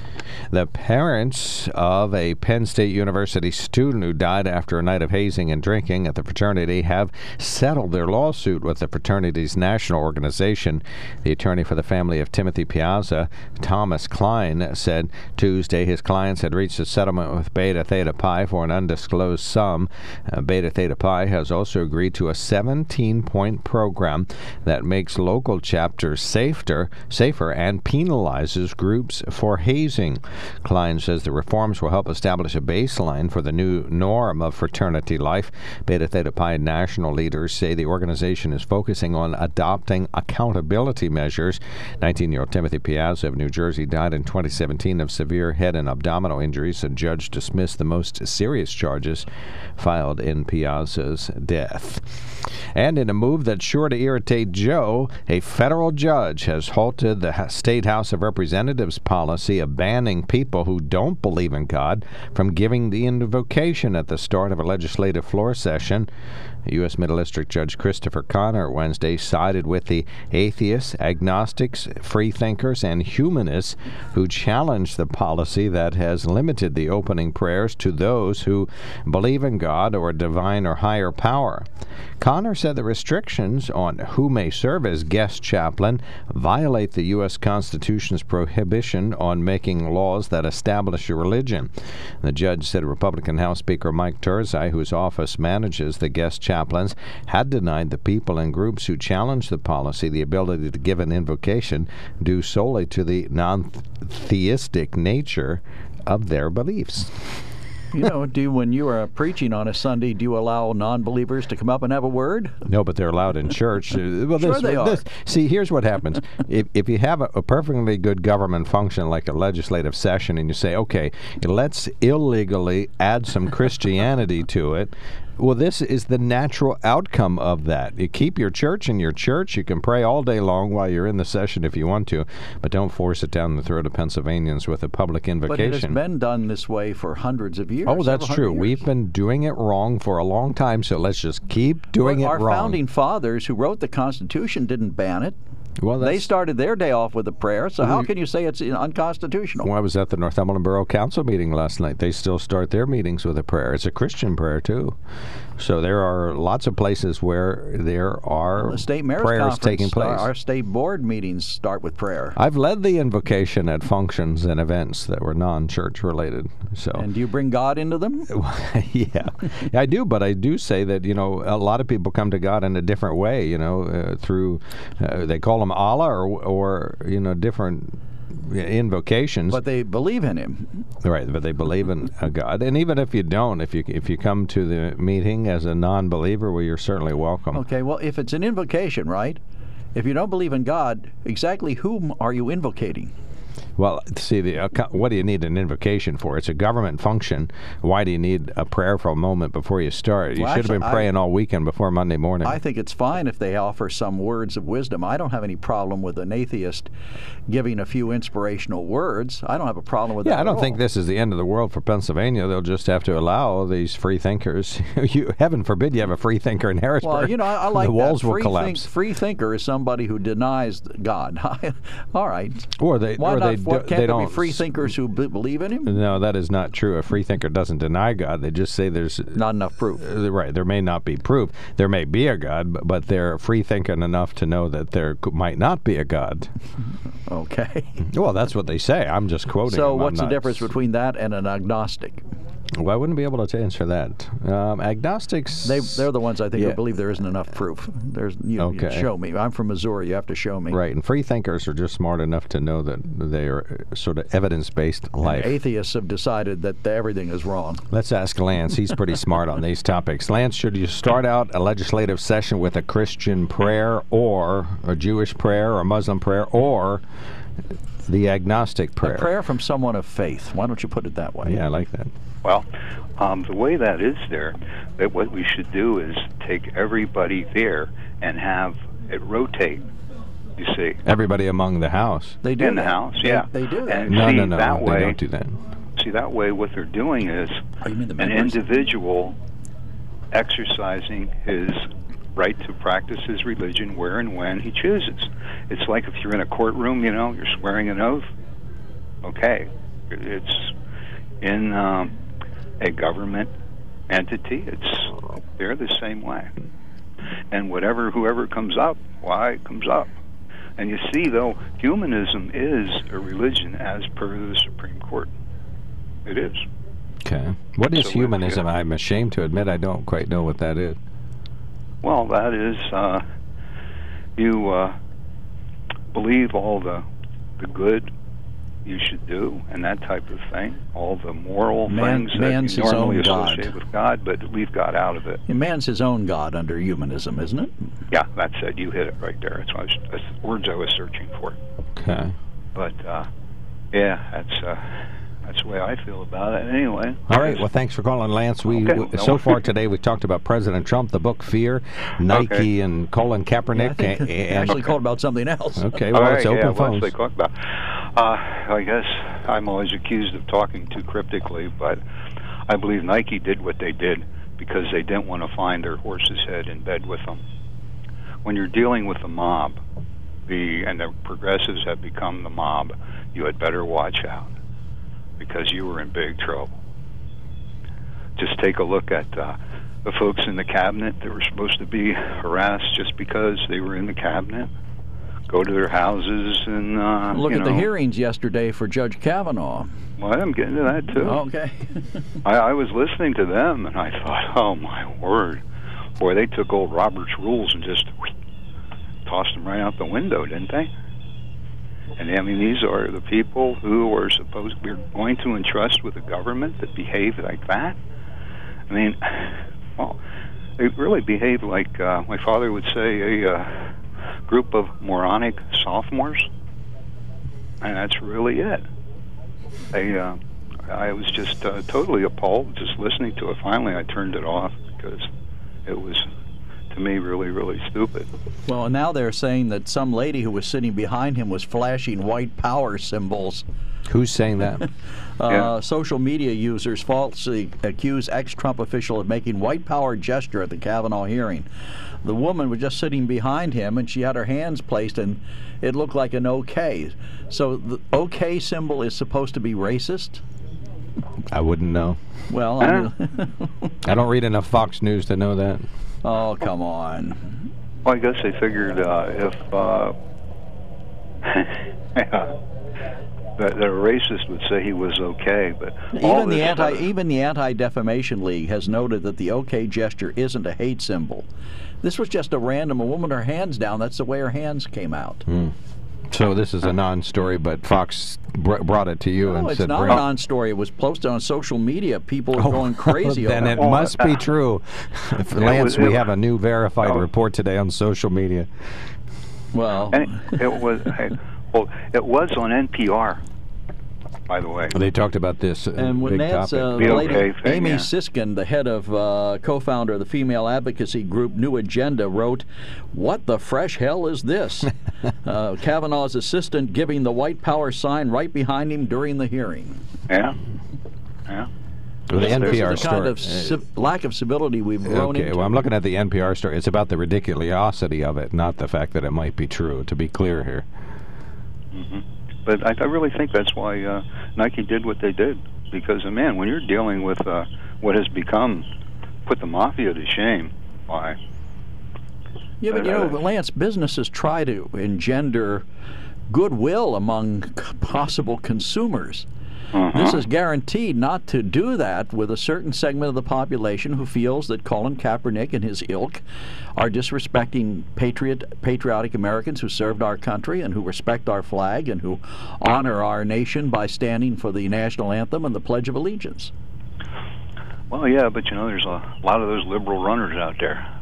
The parents of a Penn State University student who died after a night of hazing and drinking at the fraternity have settled their lawsuit with the fraternity's national organization. The attorney for the family of Timothy Piazza, Thomas Klein, said Tuesday his clients had reached a settlement with Beta Theta Pi for an undisclosed sum. Uh, Beta Theta Pi has also agreed to a seventeen-point program that makes local chapters safer, safer and penalizes groups for hazing. Klein says the reforms will help establish a baseline for the new norm of fraternity life. Beta Theta Pi national leaders say the organization is focusing on adopting accountability measures. nineteen-year-old Timothy Piazza of New Jersey died in twenty seventeen of severe head and abdominal injuries. A judge dismissed the most serious charges filed in Piazza's death. And in a move that's sure to irritate Joe, a federal judge has halted the State House of Representatives policy of banning people who don't believe in God from giving the invocation at the start of a legislative floor session. U S Middle District Judge Christopher Connor Wednesday sided with the atheists, agnostics, freethinkers, and humanists who challenged the policy that has limited the opening prayers to those who believe in God or a divine or higher power. Connor said the restrictions on who may serve as guest chaplain violate the U S Constitution's prohibition on making laws that establish a religion. The judge said Republican House Speaker Mike Turzai, whose office manages the guest chaplains, had denied the people and groups who challenged the policy the ability to give an invocation due solely to the non-theistic nature of their beliefs. You know, do you, when you are preaching on a Sunday, do you allow non-believers to come up and have a word? No, but they're allowed in church. Well, sure this, they are. This, see, here's what happens. if, if you have a, a perfectly good government function like a legislative session and you say, okay, let's illegally add some Christianity to it, Well, this is the natural outcome of that. You keep your church in your church. You can pray all day long while you're in the session if you want to, but don't force it down the throat of Pennsylvanians with a public invocation. But it has been done this way for hundreds of years. Oh, that's true. Years. We've been doing it wrong for a long time, so let's just keep doing well, it our wrong. Our founding fathers who wrote the Constitution didn't ban it. Well, they started their day off with a prayer, so how can you say it's unconstitutional? Well, I was at the Northumberland Borough Council meeting last night. They still start their meetings with a prayer. It's a Christian prayer, too. So there are lots of places where there are well, the state mayor's prayers taking place. Our, our state board meetings start with prayer. I've led the invocation at functions and events that were non-church related. So. And do you bring God into them? Yeah, I do, but I do say that, you know, a lot of people come to God in a different way, you know, uh, through, uh, they call him Allah or, or, you know, different invocations. But they believe in him. Right, but they believe in a God. And even if you don't, if you if you come to the meeting as a non-believer, well, you're certainly welcome. Okay, well, if it's an invocation, right? If you don't believe in God, exactly whom are you invocating? Well, see, the, uh, what do you need an invocation for? It's a government function. Why do you need a prayerful moment before you start? You well, should actually, have been praying I, all weekend before Monday morning. I think it's fine if they offer some words of wisdom. I don't have any problem with an atheist giving a few inspirational words. I don't have a problem with yeah, that I don't at think all. this is the end of the world for Pennsylvania. They'll just have to allow these free thinkers. you, heaven forbid you have a free thinker in Harrisburg. Well, you know, I, I like the walls that. will Free collapse. Think, free thinker is somebody who denies God. All right. Or they, Why or not? they, What, do, can't they there don't. be free thinkers who b- believe in him? No, that is not true. A free thinker doesn't deny God. They just say there's not enough proof. Uh, right. There may not be proof. There may be a God, but, but they're free thinking enough to know that there might not be a God. Okay. Well, that's what they say. I'm just quoting. So, them. what's the not... difference between that and an agnostic? Well, I wouldn't be able to answer that. Um, agnostics. They, they're the ones I think yeah. who believe there isn't enough proof. There's you, okay. you show me. I'm from Missouri. You have to show me. Right, and free thinkers are just smart enough to know that they are sort of evidence-based life. And atheists have decided that everything is wrong. Let's ask Lance. He's pretty smart on these topics. Lance, should you start out a legislative session with a Christian prayer or a Jewish prayer or a Muslim prayer or the agnostic prayer? A prayer from someone of faith. Why don't you put it that way? Yeah, I like that. Well, um, the way that is there, that what we should do is take everybody there and have it rotate. You see, everybody among the house. They do in that. the house, they, yeah. They do that. And no, see, no, no, that they way, don't do that. See, that way, what they're doing is oh, you mean the an members? individual exercising his right to practice his religion where and when he chooses. It's like if you're in a courtroom, you know, you're swearing an oath. Okay, it's in um, a government entity. It's they're the same way, and whatever whoever comes up, why it comes up. And you see, though, humanism is a religion as per the Supreme Court. It is. Okay. What is So humanism? yeah. I'm ashamed to admit I don't quite know what that is. Well, that is uh, you uh, believe all the the good you should do and that type of thing, all the moral Man, things man's that you his normally own God. associate with God, but leave God out of it. And man's his own God under humanism, isn't it? Yeah, that's it. You hit it right there. That's, what I was, that's the words I was searching for. Okay. But uh, yeah, that's uh, that's the way I feel about it. Anyway. All right. Well, thanks for calling, Lance. We Okay, w- no so worries. far today we talked about President Trump, the book Fear, Nike, Okay. and Colin Kaepernick. Yeah, I think and, they and- actually called about something else. Okay. Well, All it's right, open yeah, phones. What's they talk about? Uh, I guess I'm always accused of talking too cryptically, but I believe Nike did what they did because they didn't want to find their horse's head in bed with them. When you're dealing with the mob, the and the progressives have become the mob, you had better watch out because you were in big trouble. Just take a look at uh, the folks in the cabinet that were supposed to be harassed just because they were in the cabinet. Go to their houses and uh, Look you at know, the hearings yesterday for Judge Kavanaugh. Well, I'm getting to that too. Okay. I, I was listening to them and I thought, oh my word, boy, they took old Robert's rules and just whoosh, tossed them right out the window, didn't they? And I mean, these are the people who are supposed we're going to entrust with a government that behave like that. I mean, well, they really behave like uh, my father would say a. Uh, group of moronic sophomores, and that's really it. They, uh, I was just uh, totally appalled just listening to it. Finally, I turned it off because it was, to me, really, really stupid. Well, and now they're saying that some lady who was sitting behind him was flashing white power symbols. Who's saying that? uh, Yeah. Social media users falsely accuse ex-Trump official of making white power gesture at the Kavanaugh hearing. The woman was just sitting behind him, and she had her hands placed, and it looked like an OK. So the OK symbol is supposed to be racist? I wouldn't know. Well, I, mean, I don't read enough Fox News to know that. Oh, come on. Well, I guess they figured uh, if uh, yeah, that, that a racist would say he was okay, but all Even the this anti stuff- even the Anti-Defamation League has noted that the OK gesture isn't a hate symbol. This was just a random, a woman, her hands down. That's the way her hands came out. Hmm. So this is a non-story, but Fox br- brought it to you No, and it's said, not bring a it. non-story. It was posted on social media. People are Oh, going crazy then over it it. must be true. Lance, was- we it- have a new verified Oh. report today on social media. Well, And it, it was hey, well, it was on N P R, by the way. They talked about this uh, and when big Nance, topic. uh, The the lady, OK thing, Amy yeah. Siskin, the head of, uh, co-founder of the female advocacy group New Agenda, wrote, "What the fresh hell is this?" uh, Kavanaugh's assistant giving the white power sign right behind him during the hearing. Yeah, yeah. Well, the This N P R is the kind story. of civ- lack of civility we've grown Okay, into. well, I'm looking at the N P R story. It's about the ridiculosity of it, not the fact that it might be true, to be clear here. hmm But I, I really think that's why uh, Nike did what they did. Because, uh, man, when you're dealing with uh, what has become, put the mafia to shame, why? Yeah, but you know, Lance, businesses try to engender goodwill among c- possible consumers. Uh-huh. This is guaranteed not to do that with a certain segment of the population who feels that Colin Kaepernick and his ilk are disrespecting patriot, patriotic Americans who served our country and who respect our flag and who honor our nation by standing for the national anthem and the Pledge of Allegiance. Well, yeah, but, you know, there's a lot of those liberal runners out there.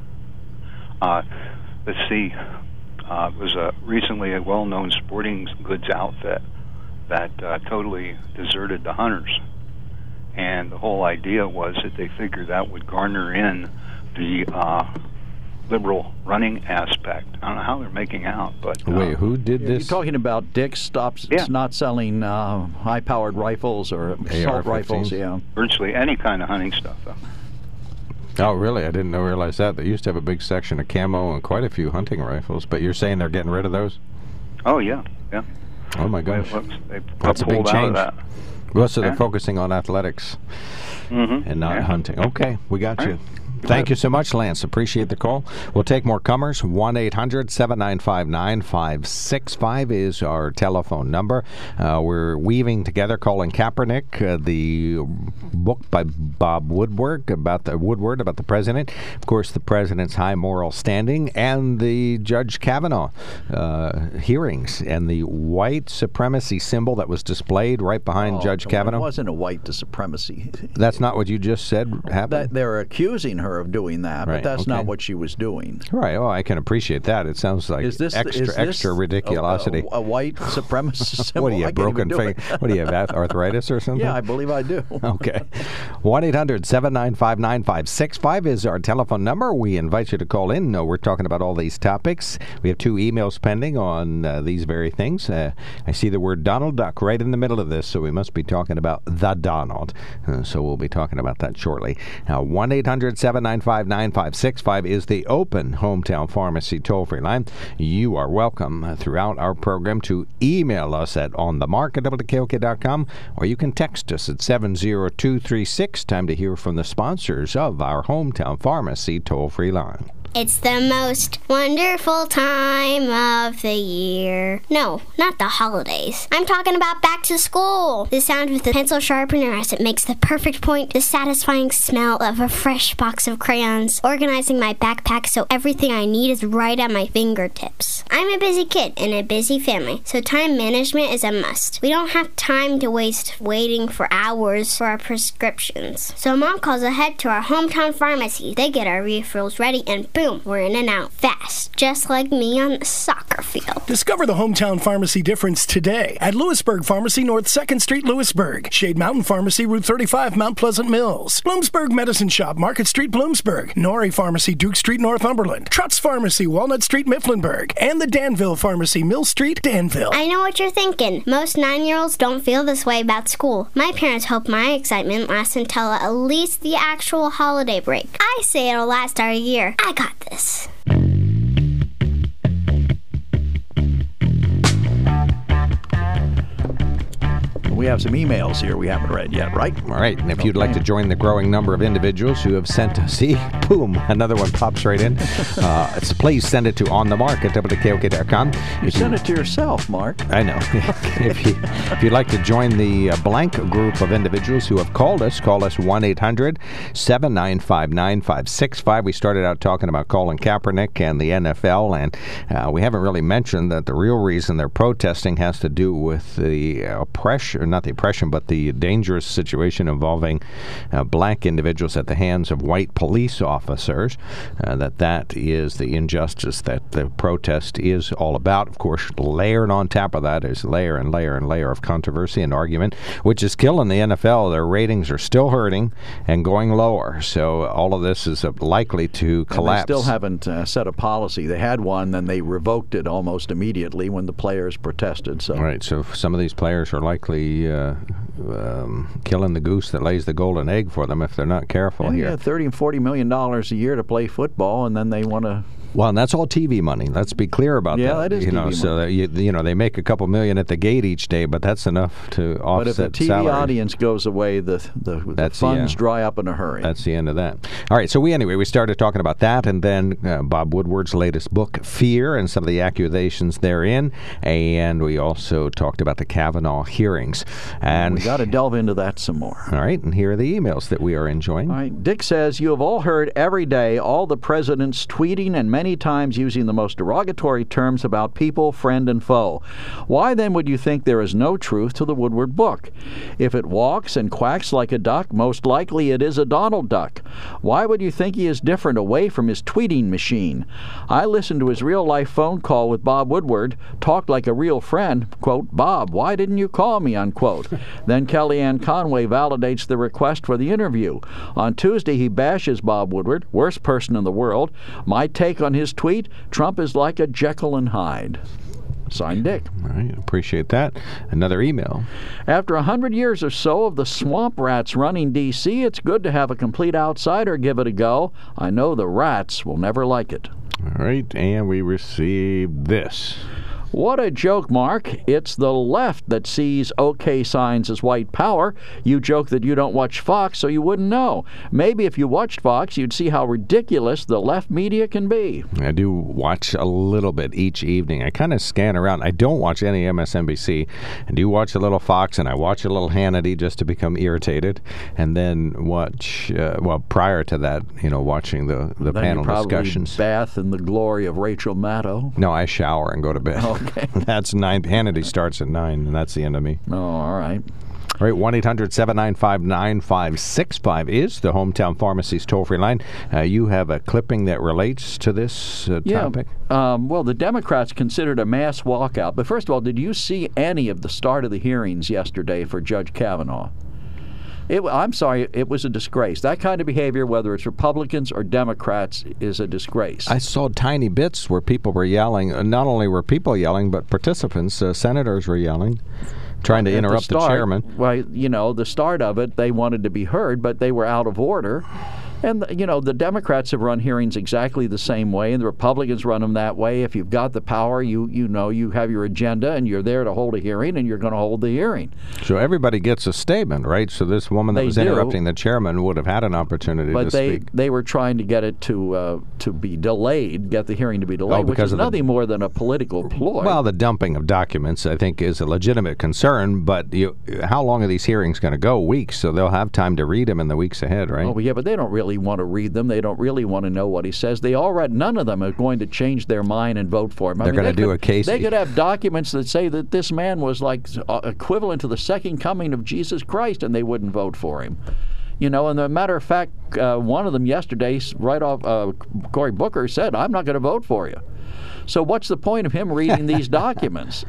Uh, let's see. Uh, it was a, recently a well-known sporting goods outfit that uh, totally deserted the hunters. And the whole idea was that they figured that would garner in the uh, liberal running aspect. I don't know how they're making out, but... Uh, Wait, who did You're this? talking about Dick's stops Yeah. not selling uh, high-powered rifles or assault rifles, yeah. virtually any kind of hunting stuff, though. Oh, really? I didn't know, realize that. They used to have a big section of camo and quite a few hunting rifles, but you're saying they're getting rid of those? Oh, yeah, yeah. Oh, my gosh. They, they That's a big pulled out of change. that. Well, so they're Yeah. focusing on athletics Mm-hmm. and not yeah. hunting. Okay, we got All you. right. Thank you so much, Lance. Appreciate the call. We'll take more comers. one eight hundred seven nine five nine five six five is our telephone number. Uh, we're weaving together Colin Kaepernick, uh, the book by Bob Woodward about the Woodward about the president. Of course, the president's high moral standing and the Judge Kavanaugh uh, hearings and the white supremacy symbol that was displayed right behind Oh, Judge It Kavanaugh. wasn't a white supremacy. That's not what you just said happened? That they're accusing her of doing that, Right, but that's okay. not what she was doing. Right. Oh, I can appreciate that. It sounds like Is this extra, is this extra a- ridiculosity. A, a white supremacist symbol? What do you I have, can't broken even do finger? it. What do you have, arthritis or something? Yeah, I believe I do. Okay. one eight hundred seven nine five nine five six five is our telephone number. We invite you to call in. No, we're talking about all these topics. We have two emails pending on uh, these very things. Uh, I see the word Donald Duck right in the middle of this, so we must be talking about the Donald. Uh, so we'll be talking about that shortly. Now, one eight hundred seven nine five nine five six five is the open Hometown Pharmacy toll-free line. You are welcome uh, throughout our program to email us at onthemark at W K O K dot com, or you can text us at seven zero two three six. Time to hear from the sponsors of our Hometown Pharmacy toll-free line. It's the most wonderful time of the year. No, not the holidays. I'm talking about back to school. The sound of the pencil sharpener as it makes the perfect point. The satisfying smell of a fresh box of crayons. Organizing my backpack so everything I need is right at my fingertips. I'm a busy kid in a busy family, so time management is a must. We don't have time to waste waiting for hours for our prescriptions. So Mom calls ahead to our hometown pharmacy. They get our refills ready and boom, we're in and out fast, just like me on the soccer field. Discover the hometown pharmacy difference today at Lewisburg Pharmacy, North second Street, Lewisburg. Shade Mountain Pharmacy, Route thirty-five, Mount Pleasant Mills. Bloomsburg Medicine Shop, Market Street, Bloomsburg. Nori Pharmacy, Duke Street, Northumberland. Trutz Pharmacy, Walnut Street, Mifflinburg. And the Danville Pharmacy, Mill Street, Danville. I know what you're thinking. Most nine-year-olds don't feel this way about school. My parents hope my excitement lasts until at least the actual holiday break. I say it'll last our year. I got this. We have some emails here we haven't read yet, right? All right, and if you'd like to join the growing number of individuals who have sent, see, boom, another one pops right in. Uh, it's, please send it to on the mark at W K O K dot com. You send it to yourself, Mark. I know. if, you, if you'd like to join the uh, blank group of individuals who have called us, call us one eight hundred seven nine five nine five six five. We started out talking about Colin Kaepernick and the N F L, and uh, we haven't really mentioned that the real reason they're protesting has to do with the oppression, not the oppression, but the dangerous situation involving uh, black individuals at the hands of white police officers, uh, that that is the injustice that the protest is all about. Of course, layered on top of that is layer and layer and layer of controversy and argument, which is killing the N F L. Their ratings are still hurting and going lower, so all of this is uh, likely to collapse. And they still haven't uh, set a policy. They had one, then they revoked it almost immediately when the players protested. So, right, so some of these players are likely uh, um, killing the goose that lays the golden egg for them if they're not careful yeah, here. Yeah, thirty and forty million dollars a year to play football, and then they want to. Well, and that's all T V money. Let's be clear about yeah, that. Yeah, that is you T V know, money. So that you, you know, they make a couple million at the gate each day, but that's enough to offset But if the T V salary. audience goes away, the the, the funds the, uh, dry up in a hurry. That's the end of that. All right, so we anyway we started talking about that, and then uh, Bob Woodward's latest book, Fear, and some of the accusations therein, and we also talked about the Kavanaugh hearings. And we got to delve into that some more. All right, and here are the emails that we are enjoying. All right, Dick says, you have all heard every day all the presidents tweeting and many times using the most derogatory terms about people, friend, and foe. Why then would you think there is no truth to the Woodward book? If it walks and quacks like a duck, most likely it is a Donald Duck. Why would you think he is different away from his tweeting machine? I listened to his real-life phone call with Bob Woodward, talked like a real friend, quote, Bob, why didn't you call me, unquote. Then Kellyanne Conway validates the request for the interview. On Tuesday, he bashes Bob Woodward, worst person in the world. My take on his tweet, Trump is like a Jekyll and Hyde. Signed, Dick. All right, appreciate that. Another email. After a hundred years or so of the swamp rats running D C, it's good to have a complete outsider give it a go. I know the rats will never like it. All right, and we received this. What a joke, Mark. It's the left that sees OK signs as white power. You joke that you don't watch Fox, so you wouldn't know. Maybe if you watched Fox, you'd see how ridiculous the left media can be. I do watch a little bit each evening. I kind of scan around. I don't watch any M S N B C. I do watch a little Fox, and I watch a little Hannity just to become irritated, and then watch, uh, well, prior to that, you know, watching the, the then panel you probably discussions. Bath in the glory of Rachel Maddow. No, I shower and go to bed. Okay. That's nine. Hannity starts at nine, and that's the end of me. Oh, all right. All right, one eight hundred seven nine five nine five six five is the Hometown Pharmacy's toll-free line. Uh, you have a clipping that relates to this uh, yeah, topic? Um, well, the Democrats considered a mass walkout. But first of all, did you see any of the start of the hearings yesterday for Judge Kavanaugh? It, I'm sorry, it was a disgrace. That kind of behavior, whether it's Republicans or Democrats, is a disgrace. I saw tiny bits where people were yelling. Not only were people yelling, but participants, uh, senators were yelling, trying to At interrupt the, the start, chairman. Well, you know, the start of it, they wanted to be heard, but they were out of order. And, you know, the Democrats have run hearings exactly the same way, and the Republicans run them that way. If you've got the power, you you know, you have your agenda, and you're there to hold a hearing, and you're going to hold the hearing. So everybody gets a statement, right? So this woman that They was do. interrupting the chairman would have had an opportunity But to they, speak. they were trying to get it to uh, to be delayed, get the hearing to be delayed, Oh, which because is of the- nothing more than a political ploy. Well, the dumping of documents, I think, is a legitimate concern, but you, how long are these hearings going to go? Weeks, so they'll have time to read them in the weeks ahead, right? Oh, yeah, but they don't really want to read them. They don't really want to know what he says. They already, none of them are going to change their mind and vote for him. I They're mean, going to they do could- a case. They could have documents that say that this man was like uh, equivalent to the second coming of Jesus Christ, and they wouldn't vote for him. You know, and as a matter of fact, uh, one of them yesterday, right off, uh, Cory Booker said, I'm not going to vote for you. So what's the point of him reading these documents?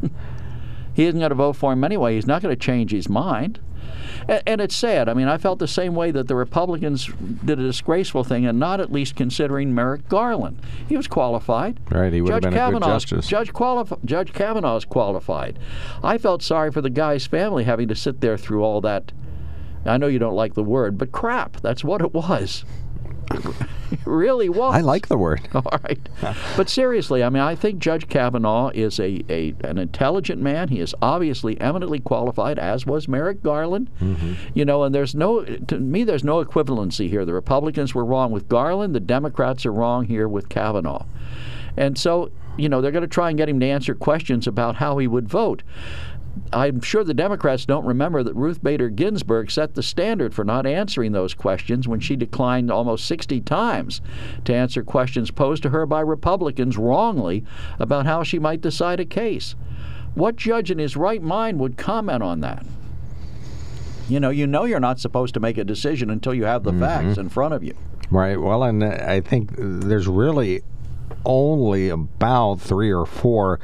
He isn't going to vote for him anyway. He's not going to change his mind. And, and it's sad. I mean, I felt the same way that the Republicans did a disgraceful thing and not at least considering Merrick Garland. He was qualified. Right, he would Judge have been Kavanaugh's, a good justice. Judge, qualif- Judge Kavanaugh's qualified. I felt sorry for the guy's family having to sit there through all that. I know you don't like the word, but crap. That's what it was. It really was. I like the word. All right. But seriously, I mean, I think Judge Kavanaugh is a, a an intelligent man. He is obviously eminently qualified, as was Merrick Garland. Mm-hmm. You know, and there's no, to me, there's no equivalency here. The Republicans were wrong with Garland. The Democrats are wrong here with Kavanaugh. And so, you know, they're going to try and get him to answer questions about how he would vote. I'm sure the Democrats don't remember that Ruth Bader Ginsburg set the standard for not answering those questions when she declined almost sixty times to answer questions posed to her by Republicans wrongly about how she might decide a case. What judge in his right mind would comment on that? You know, you know you're not supposed to make a decision until you have the mm-hmm. facts in front of you. Right. Well, and I think there's really only about three or four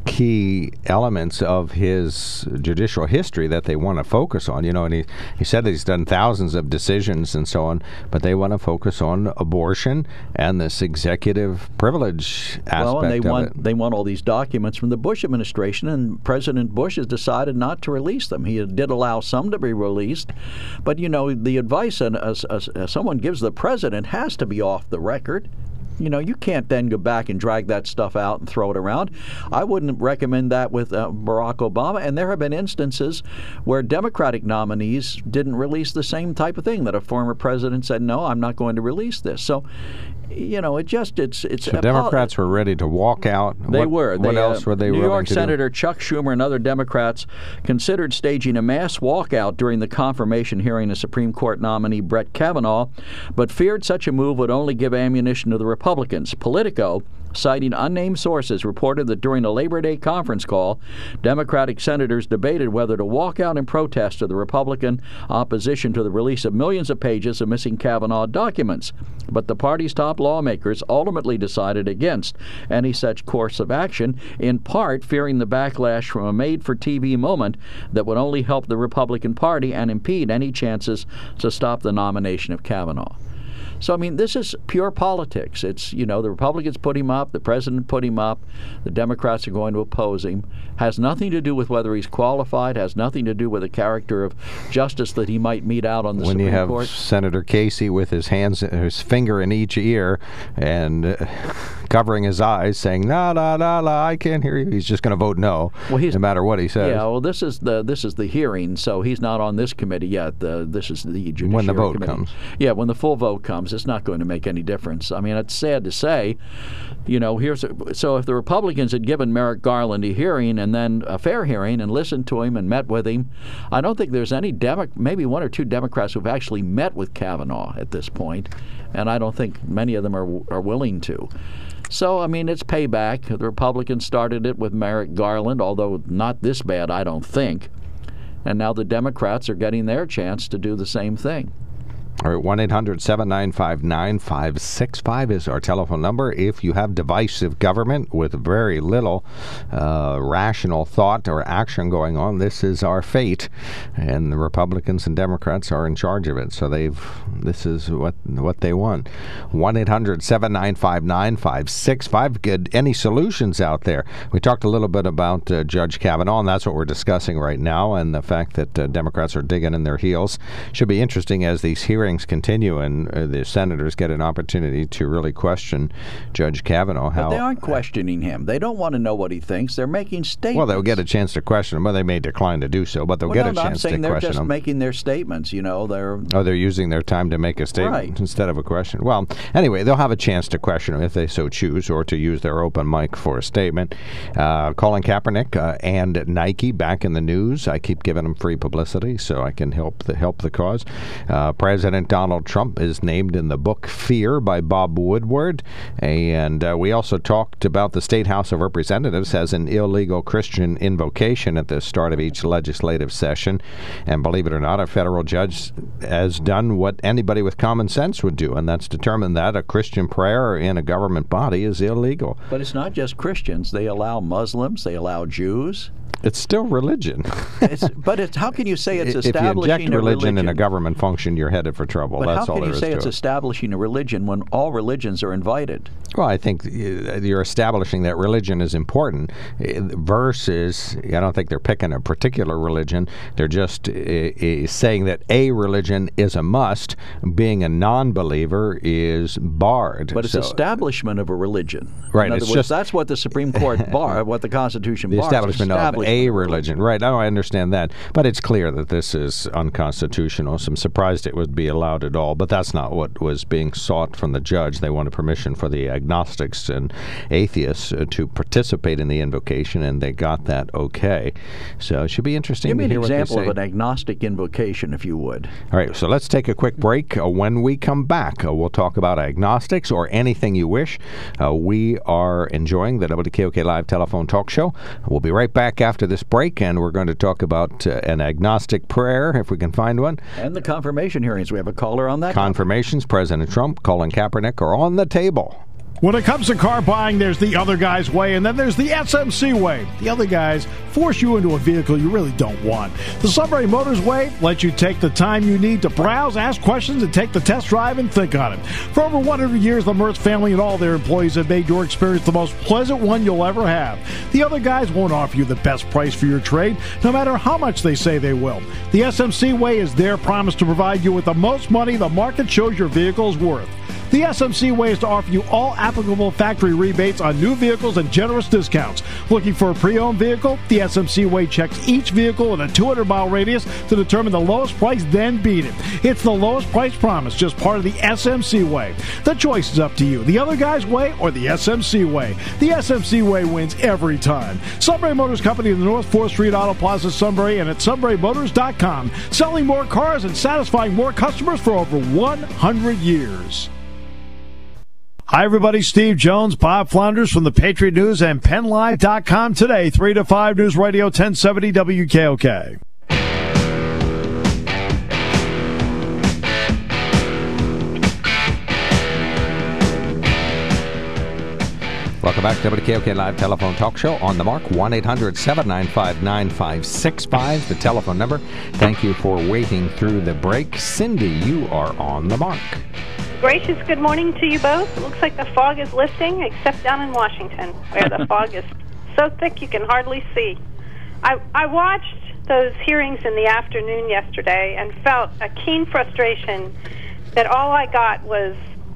key elements of his judicial history that they want to focus on. You know, and he, he said that he's done thousands of decisions and so on, but they want to focus on abortion and this executive privilege aspect well, and they of want it. they want all these documents from the Bush administration, and President Bush has decided not to release them. He did allow some to be released, but you know, the advice and as, as, as someone gives the president has to be off the record. You know, you can't then go back and drag that stuff out and throw it around. I wouldn't recommend that with uh, Barack Obama. And there have been instances where Democratic nominees didn't release the same type of thing, that a former president said, no, I'm not going to release this. So, you know, it just, it's... it's so Democrats were ready to walk out. They what, were. What they, else were they New willing York to Senator do? Chuck Schumer and other Democrats considered staging a mass walkout during the confirmation hearing of Supreme Court nominee Brett Kavanaugh, but feared such a move would only give ammunition to the Republicans. Politico, citing unnamed sources, reported that during a Labor Day conference call, Democratic senators debated whether to walk out in protest of the Republican opposition to the release of millions of pages of missing Kavanaugh documents. But the party's top lawmakers ultimately decided against any such course of action, in part fearing the backlash from a made-for-T V moment that would only help the Republican Party and impede any chances to stop the nomination of Kavanaugh. So, I mean, this is pure politics. It's, you know, the Republicans put him up, the president put him up, the Democrats are going to oppose him. Has nothing to do with whether he's qualified, has nothing to do with the character of justice that he might mete out on the when Supreme you have Court. Senator Casey with his hands, his finger in each ear and uh, covering his eyes saying, no, no, no, no, I can't hear you. He's just going to vote no, well, he's, no matter what he says. Yeah, well, this is the this is the hearing, so he's not on this committee yet. The, this is the Judiciary When the vote committee. comes. Yeah, when the full vote comes, it's not going to make any difference. I mean, it's sad to say, you know, here's a, so if the Republicans had given Merrick Garland a hearing and then a fair hearing and listened to him and met with him, I don't think there's any Demo- maybe one or two Democrats who've actually met with Kavanaugh at this point, and I don't think many of them are are willing to. So, I mean, it's payback. The Republicans started it with Merrick Garland, although not this bad, I don't think. And now the Democrats are getting their chance to do the same thing. All right, one eight hundred seven nine five nine five six five is our telephone number. If you have divisive government with very little uh, rational thought or action going on, this is our fate, and the Republicans and Democrats are in charge of it. So they've this is what what they want. one eight hundred seven nine five nine five six five. Good. Any solutions out there? We talked a little bit about uh, Judge Kavanaugh, and that's what we're discussing right now, and the fact that uh, Democrats are digging in their heels. Should be interesting as these hearings continue and uh, the senators get an opportunity to really question Judge Kavanaugh. How, but they aren't questioning him. They don't want to know what he thinks. They're making statements. Well, they'll get a chance to question him. Well, they may decline to do so, but they'll well, get no, a no, chance I'm saying to they're question just him. making their statements, you know. They're Oh, they're using their time to make a statement right. instead of a question. Well, anyway, they'll have a chance to question him if they so choose, or to use their open mic for a statement. Uh, Colin Kaepernick uh, and Nike back in the news. I keep giving them free publicity so I can help the, help the cause. Uh, President President Donald Trump is named in the book Fear by Bob Woodward. And uh, we also talked about the State House of Representatives has an illegal Christian invocation at the start of each legislative session. And believe it or not, a federal judge has done what anybody with common sense would do, and that's determined that a Christian prayer in a government body is illegal. But it's not just Christians. They allow Muslims. They allow Jews. It's still religion. it's, but it's, how can you say it's if establishing you inject a religion, religion in a government function, you're headed for trouble. But That's how all can there you is say to it's it. establishing a religion when all religions are invited? Well, I think you're establishing that religion is important versus, I don't think they're picking a particular religion. They're just uh, saying that a religion is a must. Being a non-believer is barred. But it's so, establishment of a religion. Right. In other it's words, just that's what the Supreme Court bar, what the Constitution the bars. establishment, establishment of a religion. Right. Oh, I understand that. But it's clear that this is unconstitutional. So I'm surprised it would be allowed at all. But that's not what was being sought from the judge. They wanted permission for the agnostics and atheists uh, to participate in the invocation, and they got that okay. So it should be interesting Give me to an hear what they example say. of an agnostic invocation, if you would. All right, so let's take a quick break. Uh, when we come back, uh, we'll talk about agnostics or anything you wish. Uh, we are enjoying the W K O K Live Telephone Talk Show. We'll be right back after this break, and we're going to talk about uh, an agnostic prayer, if we can find one. And the confirmation hearings. We have a caller on that. Confirmations, President Trump, Colin Kaepernick are on the table. When it comes to car buying, there's the other guy's way, and then there's the S M C way. The other guys force you into a vehicle you really don't want. The Sunbury Motors way lets you take the time you need to browse, ask questions, and take the test drive and think on it. For over one hundred years, the Mertz family and all their employees have made your experience the most pleasant one you'll ever have. The other guys won't offer you the best price for your trade, no matter how much they say they will. The S M C way is their promise to provide you with the most money the market shows your vehicle is worth. The S M C way is to offer you all applicable factory rebates on new vehicles and generous discounts. Looking for a pre-owned vehicle? The S M C way checks each vehicle in a two hundred mile radius to determine the lowest price, then beat it. It's the lowest price promise, just part of the S M C way. The choice is up to you. The other guy's way or the S M C way. The S M C way wins every time. Sunbury Motors Company in the North fourth Street Auto Plaza, Sunbury, and at sunbury motors dot com. Selling more cars and satisfying more customers for over one hundred years. Hi, everybody. Steve Jones, Bob Flounders from the Patriot News and Penn Live dot com today, three to five News Radio ten seventy W K O K. Welcome back to W K O K Live Telephone Talk Show. On the mark, one eight hundred seven nine five nine five six five, the telephone number. Thank you for waiting through the break. Cindy, you are on the mark. Gracious good morning to you both. It looks like the fog is lifting, except down in Washington, where the fog is so thick you can hardly see. I, I watched those hearings in the afternoon yesterday and felt a keen frustration that all I got was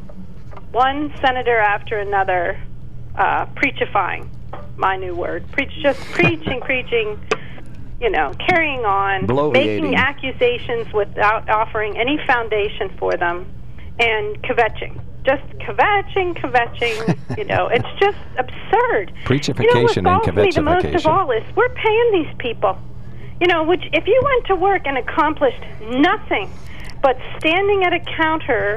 one senator after another uh, preachifying, my new word. Preach, just preaching, preaching, you know, carrying on, making accusations without offering any foundation for them. And kvetching. Just kvetching, kvetching, you know, it's just absurd. Preachification you know, and kvetchification. Me the most of all is we're paying these people. You know, which if you went to work and accomplished nothing but standing at a counter,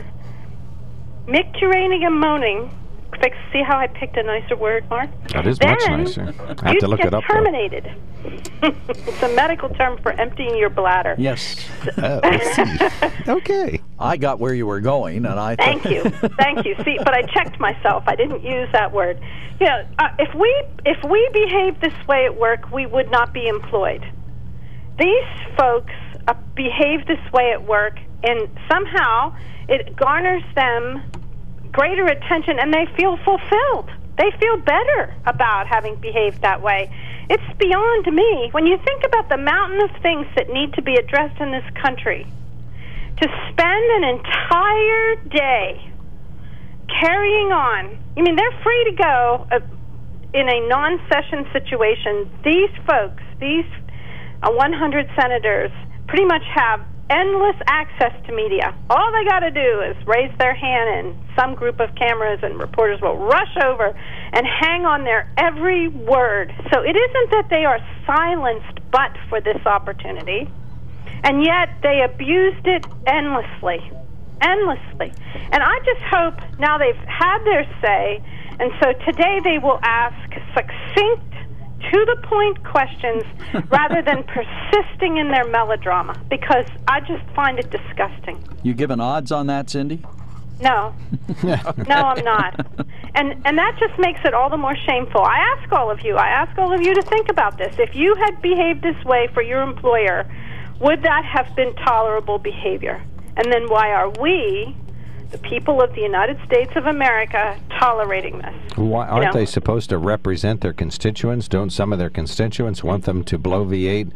micturating and moaning, see how I picked a nicer word, Mark? That is then much nicer. I have to look get it up. terminated. It's a medical term for emptying your bladder. Yes. Oh, I see. Okay. I got where you were going, and I. Thank you, thank you. See, but I checked myself. I didn't use that word. You know, uh, if we if we behaved this way at work, we would not be employed. These folks uh, behave this way at work, and somehow it garners them greater attention, and they feel fulfilled. They feel better about having behaved that way. It's beyond me. When you think about the mountain of things that need to be addressed in this country, to spend an entire day carrying on, I mean, they're free to go uh, in a non-session situation. These folks, these uh, one hundred senators, pretty much have endless access to media. All they got to do is raise their hand, and some group of cameras and reporters will rush over and hang on their every word. So it isn't that they are silenced but for this opportunity, and yet they abused it endlessly. endlessly. And I just hope now they've had their say, and so today they will ask succinct, to-the-point questions rather than persisting in their melodrama, because I just find it disgusting. You giving odds on that, Cindy? No. No, I'm not. And and that just makes it all the more shameful. I ask all of you, I ask all of you to think about this. If you had behaved this way for your employer, would that have been tolerable behavior? And then why are we, the people of the United States of America, tolerating this? Why aren't you know? they supposed to represent their constituents? Don't some of their constituents want them to bloviate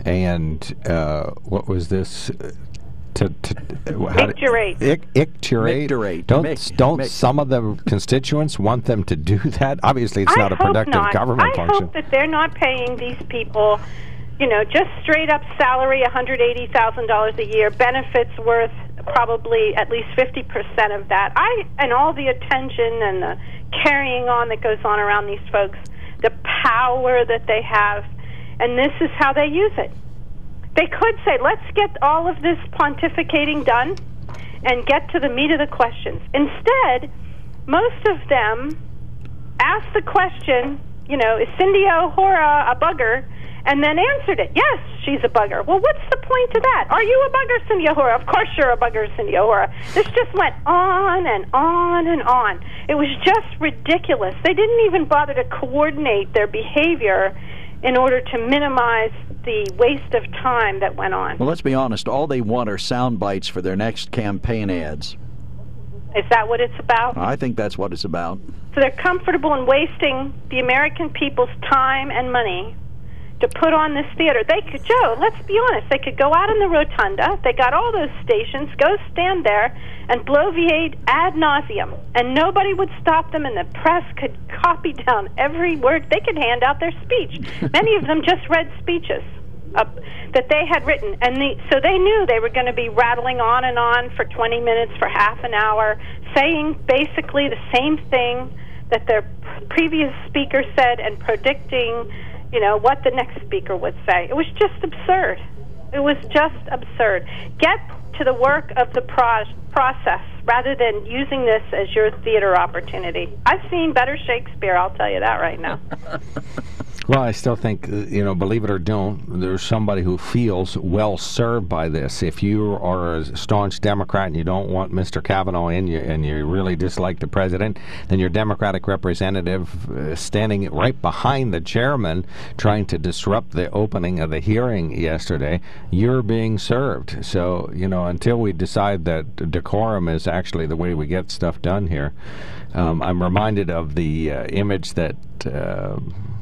and uh, what was this? To, to, Icturate. Ic, icturate. Micturate. Don't Mic, don't mic. some of the constituents want them to do that? Obviously, it's I not a hope productive not. government I function. hope that they're not paying these people, you know, just straight up salary, one hundred eighty thousand dollars a year, benefits worth probably at least fifty percent of that. I and all the attention and the carrying on that goes on around these folks, the power that they have, and this is how they use it. They could say, let's get all of this pontificating done and get to the meat of the questions. Instead, most of them asked the question, you know, is Cindy O'Hara a bugger? And then answered it, yes, she's a bugger. Well, what's the point to that? Are you a bugger, Cindy O'Hara? Of course you're a bugger, Cindy O'Hara. This just went on and on and on. It was just ridiculous. They didn't even bother to coordinate their behavior in order to minimize the waste of time that went on. Well, let's be honest. All they want are sound bites for their next campaign ads. Is that what it's about? I think that's what it's about. So they're comfortable in wasting the American people's time and money to put on this theater. They could, Joe, let's be honest, they could go out in the rotunda, they got all those stations, go stand there and bloviate ad nauseum, and nobody would stop them, and the press could copy down every word. They could hand out their speech. Many of them just read speeches uh, that they had written, and the, so they knew they were going to be rattling on and on for twenty minutes, for half an hour, saying basically the same thing that their previous speaker said and predicting, you know, what the next speaker would say. It was just absurd. It was just absurd. Get to the work of the pro- process rather than using this as your theater opportunity. I've seen better Shakespeare, I'll tell you that right now. Well, I still think, uh, you know, believe it or don't, there's somebody who feels well served by this. If you are a staunch Democrat and you don't want Mister Kavanaugh in, you, and you really dislike the president, then your Democratic representative uh, standing right behind the chairman trying to disrupt the opening of the hearing yesterday, you're being served. So, you know, until we decide that decorum is actually the way we get stuff done here, um, I'm reminded of the uh, image that... Uh,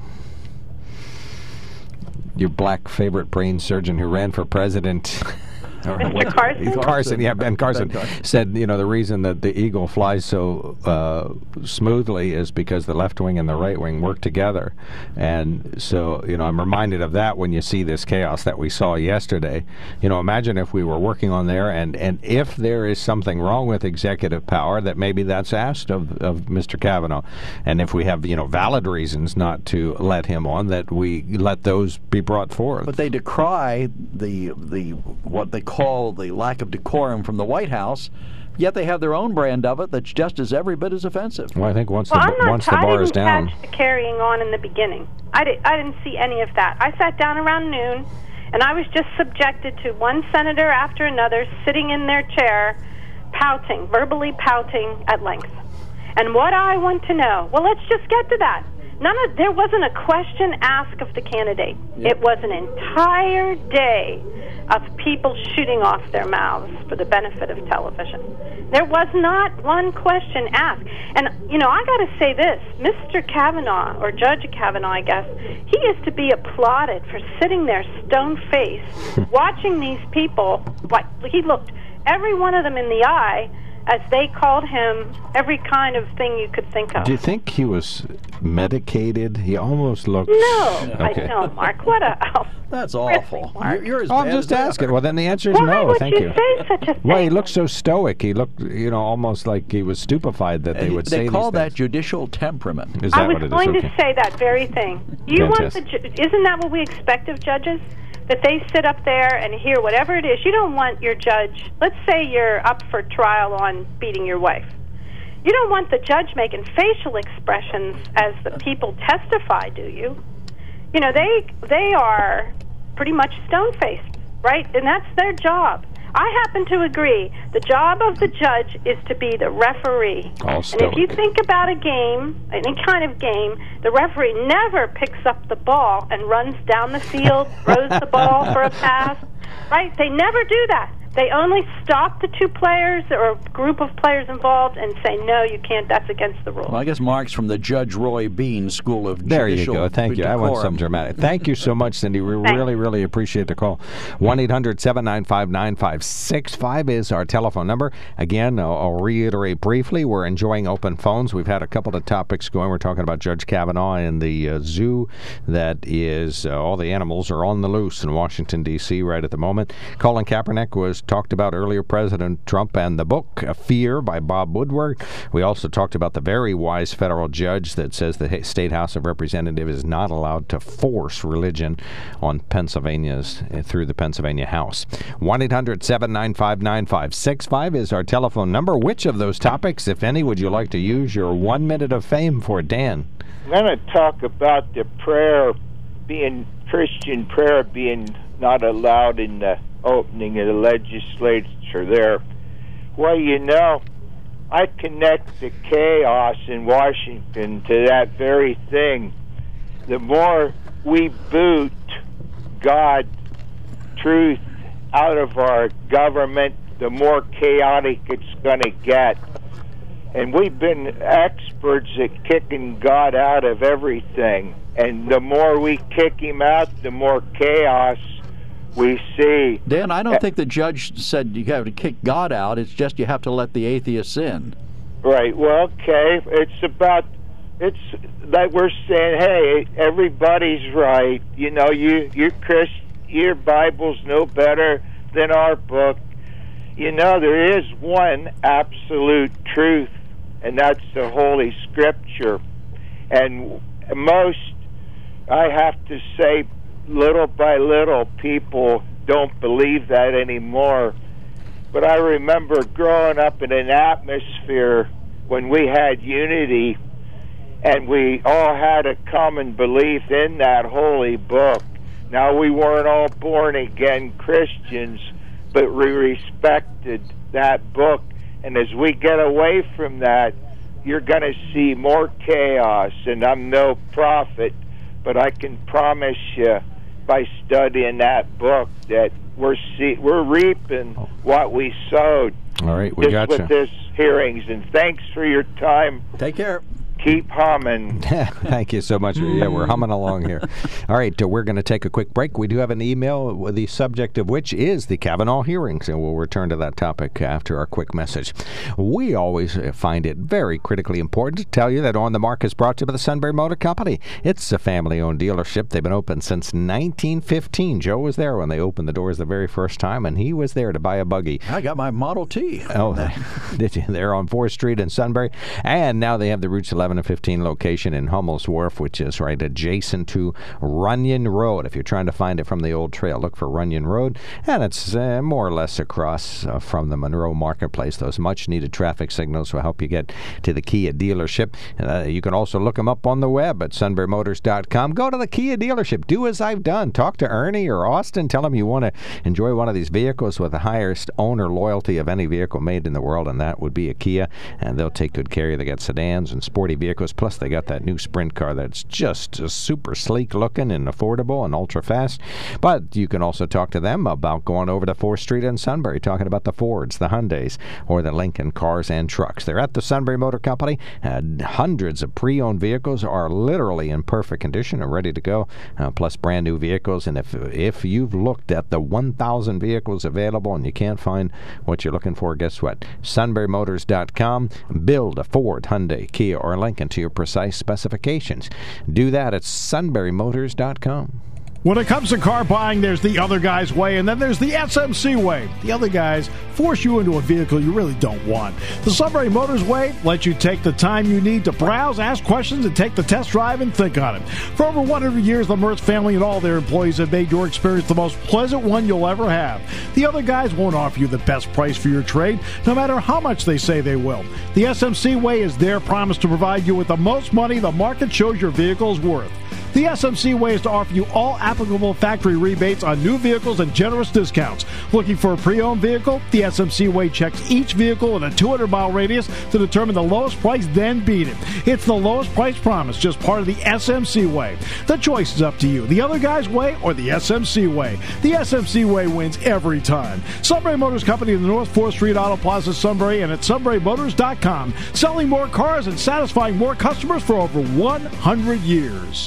your black favorite brain surgeon who ran for president. Mister Carson? Carson, yeah, Ben Carson, Ben Carson said, you know, the reason that the eagle flies so uh, smoothly is because the left wing and the right wing work together. And so, you know, I'm reminded of that when you see this chaos that we saw yesterday. You know, imagine if we were working on there, and, and if there is something wrong with executive power, that maybe that's asked of, of Mister Kavanaugh. And if we have, you know, valid reasons not to let him on, that we let those be brought forth. But they decry the the what they call call the lack of decorum from the White House, yet they have their own brand of it that's just as every bit as offensive. Well, I think once well, the, I'm not once t- the bar is down... I didn't catch the carrying on in the beginning. I, di- I didn't see any of that. I sat down around noon, and I was just subjected to one senator after another sitting in their chair, pouting, verbally pouting at length. And what I want to know, well, let's just get to that. None of there wasn't a question asked of the candidate. Yep. It was an entire day of people shooting off their mouths for the benefit of television. There was not one question asked. And, you know, I got to say this. Mister Kavanaugh, or Judge Kavanaugh, I guess, he is to be applauded for sitting there stone-faced, watching these people. Like, he looked every one of them in the eye as they called him every kind of thing you could think of. Do you think he was medicated? He almost looked... No, okay. I don't, Mark. What a... Oh, That's awful. Really, you're, you're as oh, bad I'm just as asking. Well, then the answer is Why no. would Thank you. you. Say such a thing? Well, he looked so stoic. He looked, you know, almost like he was stupefied that they would they say these call that things. judicial temperament. Is that I was what it is? going Okay. to say that very thing. You want the Fantastic. ju- isn't that what we expect of judges? that they sit up there and hear whatever it is. You don't want your judge, let's say you're up for trial on beating your wife. You don't want the judge making facial expressions as the people testify, do you? You know, they they are pretty much stone-faced, right? And that's their job. I happen to agree. The job of the judge is to be the referee. All and if you think about a game, any kind of game, the referee never picks up the ball and runs down the field, throws the ball for a pass, right? They never do that. They only stop the two players or a group of players involved and say, no, you can't, that's against the rules. Well, I guess Mark's from the Judge Roy Bean School of There you Judicial go. Thank you. I want some dramatic. Thank you so much, Cindy. We really, really appreciate the call. one eight hundred seven nine five nine five six five is our telephone number. Again, I'll, I'll reiterate briefly, we're enjoying open phones. We've had a couple of topics going. We're talking about Judge Kavanaugh and the uh, zoo that is, uh, all the animals are on the loose in Washington, D C right at the moment. Colin Kaepernick was talked about earlier, President Trump, and the book Fear by Bob Woodward. We also talked about the very wise federal judge that says the State House of Representatives is not allowed to force religion on Pennsylvania's uh, through the Pennsylvania House. one eight hundred seven nine five nine five six five is our telephone number. Which of those topics, if any, would you like to use your one minute of fame for, Dan? I'm going to talk about the prayer being, Christian prayer being not allowed in the opening of the legislature there. Well, you know, I connect the chaos in Washington to that very thing. The more we boot God, truth out of our government, the more chaotic it's going to get. And we've been experts at kicking God out of everything. And the more we kick him out, the more chaos we see. Dan, I don't think the judge said you have to kick God out. It's just you have to let the atheists in. Right. Well, okay. It's about, it's that we're saying, hey, everybody's right. You know, you, your Christ, your Bible's no better than our book. You know, there is one absolute truth, and that's the Holy Scripture. And most, I have to say, little by little, people don't believe that anymore. But I remember growing up in an atmosphere when we had unity and we all had a common belief in that holy book. Now, we weren't all born-again Christians, but we respected that book. And as we get away from that, you're going to see more chaos. And I'm no prophet, but I can promise you, by studying that book, that we're see, we're reaping what we sowed. All right, we just got with you. this hearings. And thanks for your time. Take care. Keep humming. Thank you so much. Yeah, we're humming along here. All right, uh, we're going to take a quick break. We do have an email, with the subject of which is the Kavanaugh hearings, and we'll return to that topic after our quick message. We always find it very critically important to tell you that On the Mark is brought to you by the Sunbury Motor Company. It's a family-owned dealership. They've been open since nineteen fifteen. Joe was there when they opened the doors the very first time, and he was there to buy a buggy. I got my Model T. Oh, did you? They're on fourth Street in Sunbury, and now they have the Routes eleven and fifteen location in Hummel's Wharf, which is right adjacent to Runyon Road. If you're trying to find it from the old trail, look for Runyon Road, and it's uh, more or less across uh, from the Monroe Marketplace. Those much-needed traffic signals will help you get to the Kia dealership. Uh, you can also look them up on the web at sunbury motors dot com. Go to the Kia dealership. Do as I've done. Talk to Ernie or Austin. Tell them you want to enjoy one of these vehicles with the highest owner loyalty of any vehicle made in the world, and that would be a Kia, and they'll take good care of you. They got sedans and sporty vehicles. Plus, they got that new Sprint car that's just uh, super sleek looking and affordable and ultra fast. But you can also talk to them about going over to fourth Street in Sunbury, talking about the Fords, the Hyundais, or the Lincoln cars and trucks. They're at the Sunbury Motor Company. Uh, hundreds of pre-owned vehicles are literally in perfect condition and ready to go, uh, plus brand new vehicles. And if if you've looked at the one thousand vehicles available and you can't find what you're looking for, guess what? sunbury motors dot com. Build a Ford, Hyundai, Kia, or Lincoln to your precise specifications. Do that at sunbury motors dot com. When it comes to car buying, there's the other guy's way, and then there's the S M C way. The other guys force you into a vehicle you really don't want. The Sunbury Motors way lets you take the time you need to browse, ask questions, and take the test drive and think on it. For over one hundred years, the Mertz family and all their employees have made your experience the most pleasant one you'll ever have. The other guys won't offer you the best price for your trade, no matter how much they say they will. The S M C way is their promise to provide you with the most money the market shows your vehicle is worth. The S M C way is to offer you all applicable factory rebates on new vehicles and generous discounts. Looking for a pre-owned vehicle? The S M C way checks each vehicle in a two hundred mile radius to determine the lowest price, then beat it. It's the lowest price promise, just part of the S M C way. The choice is up to you. The other guy's way or the S M C way. The S M C way wins every time. Sunbury Motors Company in the North fourth Street Auto Plaza, Sunbury, and at sunbury motors dot com. Selling more cars and satisfying more customers for over one hundred years.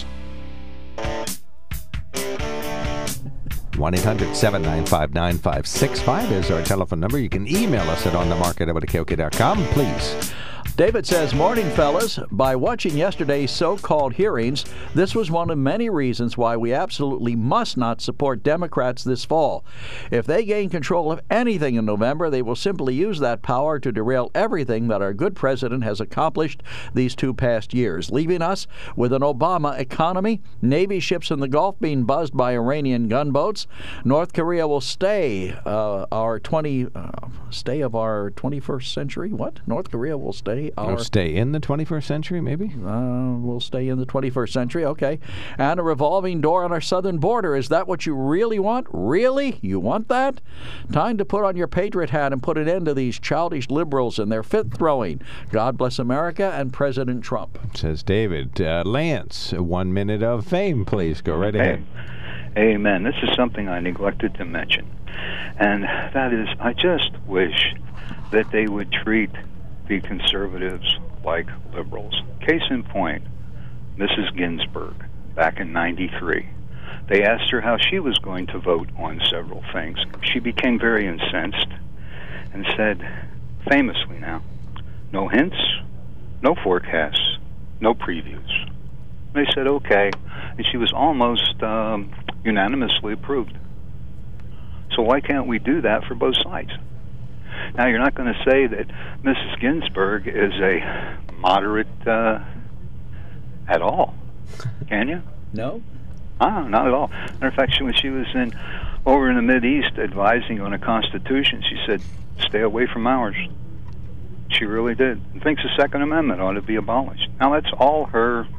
one eight hundred seven nine five nine five six five is our telephone number. You can email us at on the market at W K O K dot com, please. David says, morning, fellas. By watching yesterday's so-called hearings, this was one of many reasons why we absolutely must not support Democrats this fall. If they gain control of anything in November, they will simply use that power to derail everything that our good president has accomplished these two past years, leaving us with an Obama economy, Navy ships in the Gulf being buzzed by Iranian gunboats. North Korea will stay uh, our twenty uh, stay of our twenty-first century. What? North Korea will stay our We'll stay in the twenty-first century, maybe? Uh, we'll stay in the twenty-first century, okay. And a revolving door on our southern border. Is that what you really want? Really? You want that? Time to put on your patriot hat and put an end to these childish liberals and their fit-throwing. God bless America and President Trump. Says David. Uh, Lance, one minute of fame, please. Go right ahead. Hey. Amen. This is something I neglected to mention. And that is, I just wish that they would treat the conservatives like liberals. Case in point, Missus Ginsburg, back in ninety-three. They asked her how she was going to vote on several things. She became very incensed and said, famously now, no hints, no forecasts, no previews. They said, okay, and she was almost um, unanimously approved. So why can't we do that for both sides? Now, you're not going to say that Missus Ginsburg is a moderate uh, at all, can you? No. Ah, not at all. Matter of fact, she, when she was in over in the Mideast advising on a constitution, she said, stay away from ours. She really did. And thinks the Second Amendment ought to be abolished. Now, that's all her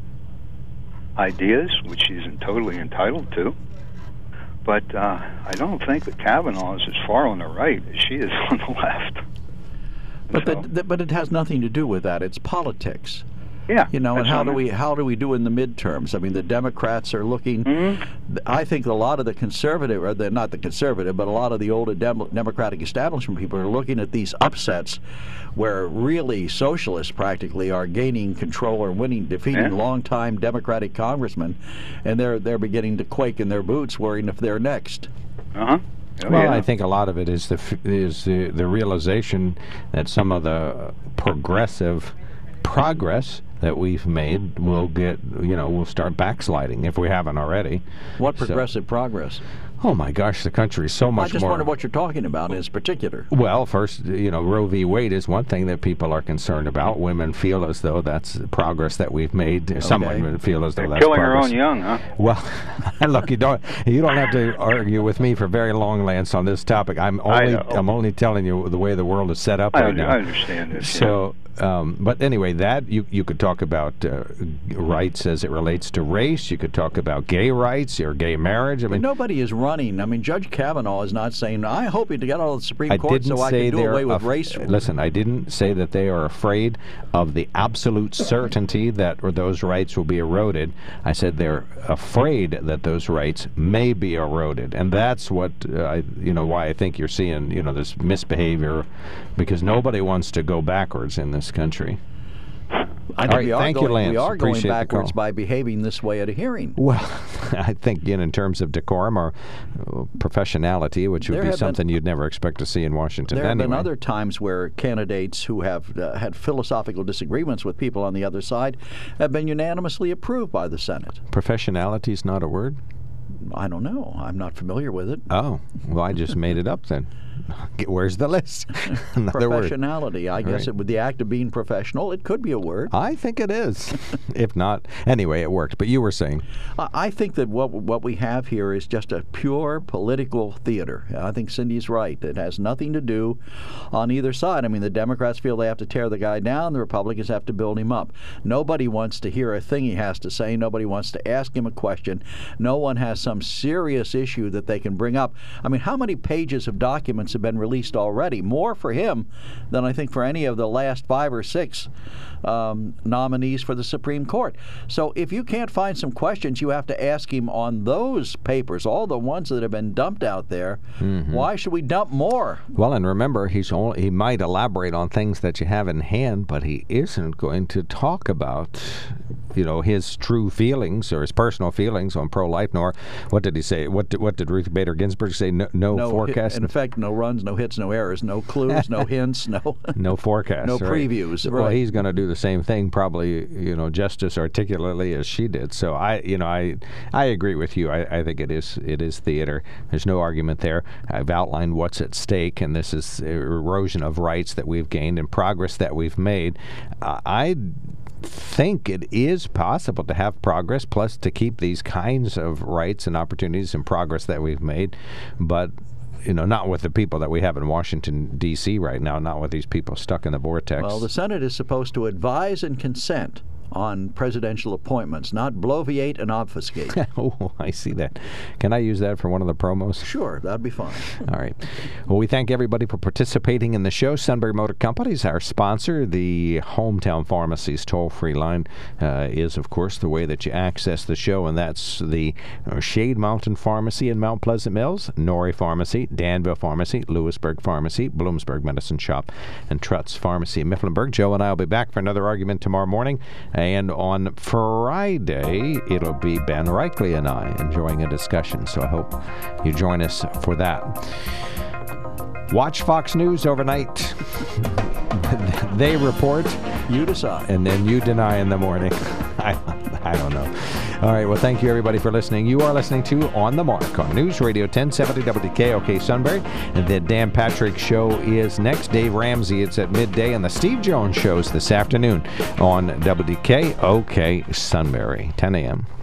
ideas, which she's totally entitled to. But uh, I don't think that Kavanaugh is as far on the right as she is on the left. But so. the, the, but it has nothing to do with that. It's politics. Yeah. You know, and how do I mean. we how do we do in the midterms? I mean, the Democrats are looking. Mm-hmm. I think a lot of the conservative, or the, not the conservative, but a lot of the older Dem- Democratic establishment people are looking at these upsets, where really socialists practically are gaining control or winning, defeating yeah. longtime Democratic congressmen, and they're they're beginning to quake in their boots, worrying if they're next. Uh huh. Oh, well, yeah. I think a lot of it is the is the, the realization that some of the progressive progress that we've made will get, you know, we'll start backsliding if we haven't already. What progressive so, progress? Oh my gosh, the country is so much more. I just more, wonder what you're talking about in particular. Well, first, you know, Roe v. Wade is one thing that people are concerned about. Women feel as though that's progress that we've made. Okay. Some women feel as though They're that's killing progress. her own young, huh? Well, look, you don't you don't have to argue with me for very long, Lance, on this topic. I'm only I'm only telling you the way the world is set up I right now. I understand this. So. Yeah. Um, but anyway, that you you could talk about uh, rights as it relates to race. You could talk about gay rights or gay marriage. I mean, but nobody is running. I mean, Judge Kavanaugh is not saying, "I hope you to get out of the Supreme I Court so I can do away with af- race." Listen, I didn't say that they are afraid of the absolute certainty that or those rights will be eroded. I said they're afraid that those rights may be eroded, and that's what uh, I, you know, why I think you're seeing, you know, this misbehavior, because nobody wants to go backwards in this country. I think All right, we are thank going, you, Lance. We are going Appreciate backwards by behaving this way at a hearing. Well, I think you know, in terms of decorum or uh, professionality, which would there be have something been, you'd never expect to see in Washington there anyway. have been other times where candidates who have uh, had philosophical disagreements with people on the other side have been unanimously approved by the Senate. Professionality is not a word? I don't know. I'm not familiar with it. Oh, well, I just made it up then. Where's the list? Another word. Professionality. I guess Right. it, with the act of being professional, it could be a word. I think it is. If not, anyway, it worked. But you were saying. I I think that what what we have here is just a pure political theater. I think Cindy's right. It has nothing to do on either side. I mean, the Democrats feel they have to tear the guy down. The Republicans have to build him up. Nobody wants to hear a thing he has to say. Nobody wants to ask him a question. No one has some serious issue that they can bring up. I mean, how many pages of documents have been released already? More for him than I think for any of the last five or six um, nominees for the Supreme Court. So if you can't find some questions you have to ask him on those papers, all the ones that have been dumped out there, Mm-hmm. why should we dump more? Well, and remember, he's only, he might elaborate on things that you have in hand, but he isn't going to talk about, you know, his true feelings or his personal feelings on pro-life. Nor what did he say? What did, what did Ruth Bader Ginsburg say? No, no, No forecast. hit- in effect, no runs, no hits, no errors, no clues, no hints, no no forecast. no right. previews. Well, right. he's going to do the same thing, probably, you know, just as articulately as she did. So I, you know, I, I agree with you. I, I think it is, it is theater. There's no argument there. I've outlined what's at stake, and this is erosion of rights that we've gained and progress that we've made. Uh, I think it is possible to have progress, plus to keep these kinds of rights and opportunities and progress that we've made, but you know, not with the people that we have in Washington, D C right now, not with these people stuck in the vortex. Well, the Senate is supposed to advise and consent on presidential appointments, not bloviate and obfuscate. Oh, I see that. Can I use that for one of the promos? Sure, that'd be fine. All right. Well, we thank everybody for participating in the show. Sunbury Motor Company is our sponsor. The Hometown Pharmacy's toll-free line uh, is, of course, the way that you access the show, and that's the uh, Shade Mountain Pharmacy in Mount Pleasant Mills, Norrie Pharmacy, Danville Pharmacy, Lewisburg Pharmacy, Bloomsburg Medicine Shop, and Trutz Pharmacy in Mifflinburg. Joe and I will be back for another argument tomorrow morning. And on Friday, it'll be Ben Reichley and I enjoying a discussion. So I hope you join us for that. Watch Fox News overnight. They report. You decide. And then you deny in the morning. I, I don't know. All right. Well, thank you, everybody, for listening. You are listening to On the Mark on News Radio ten seventy W K O K Sunbury. And the Dan Patrick Show is next. Dave Ramsey, it's at midday. And the Steve Jones Show's this afternoon on W K O K Sunbury, ten a.m.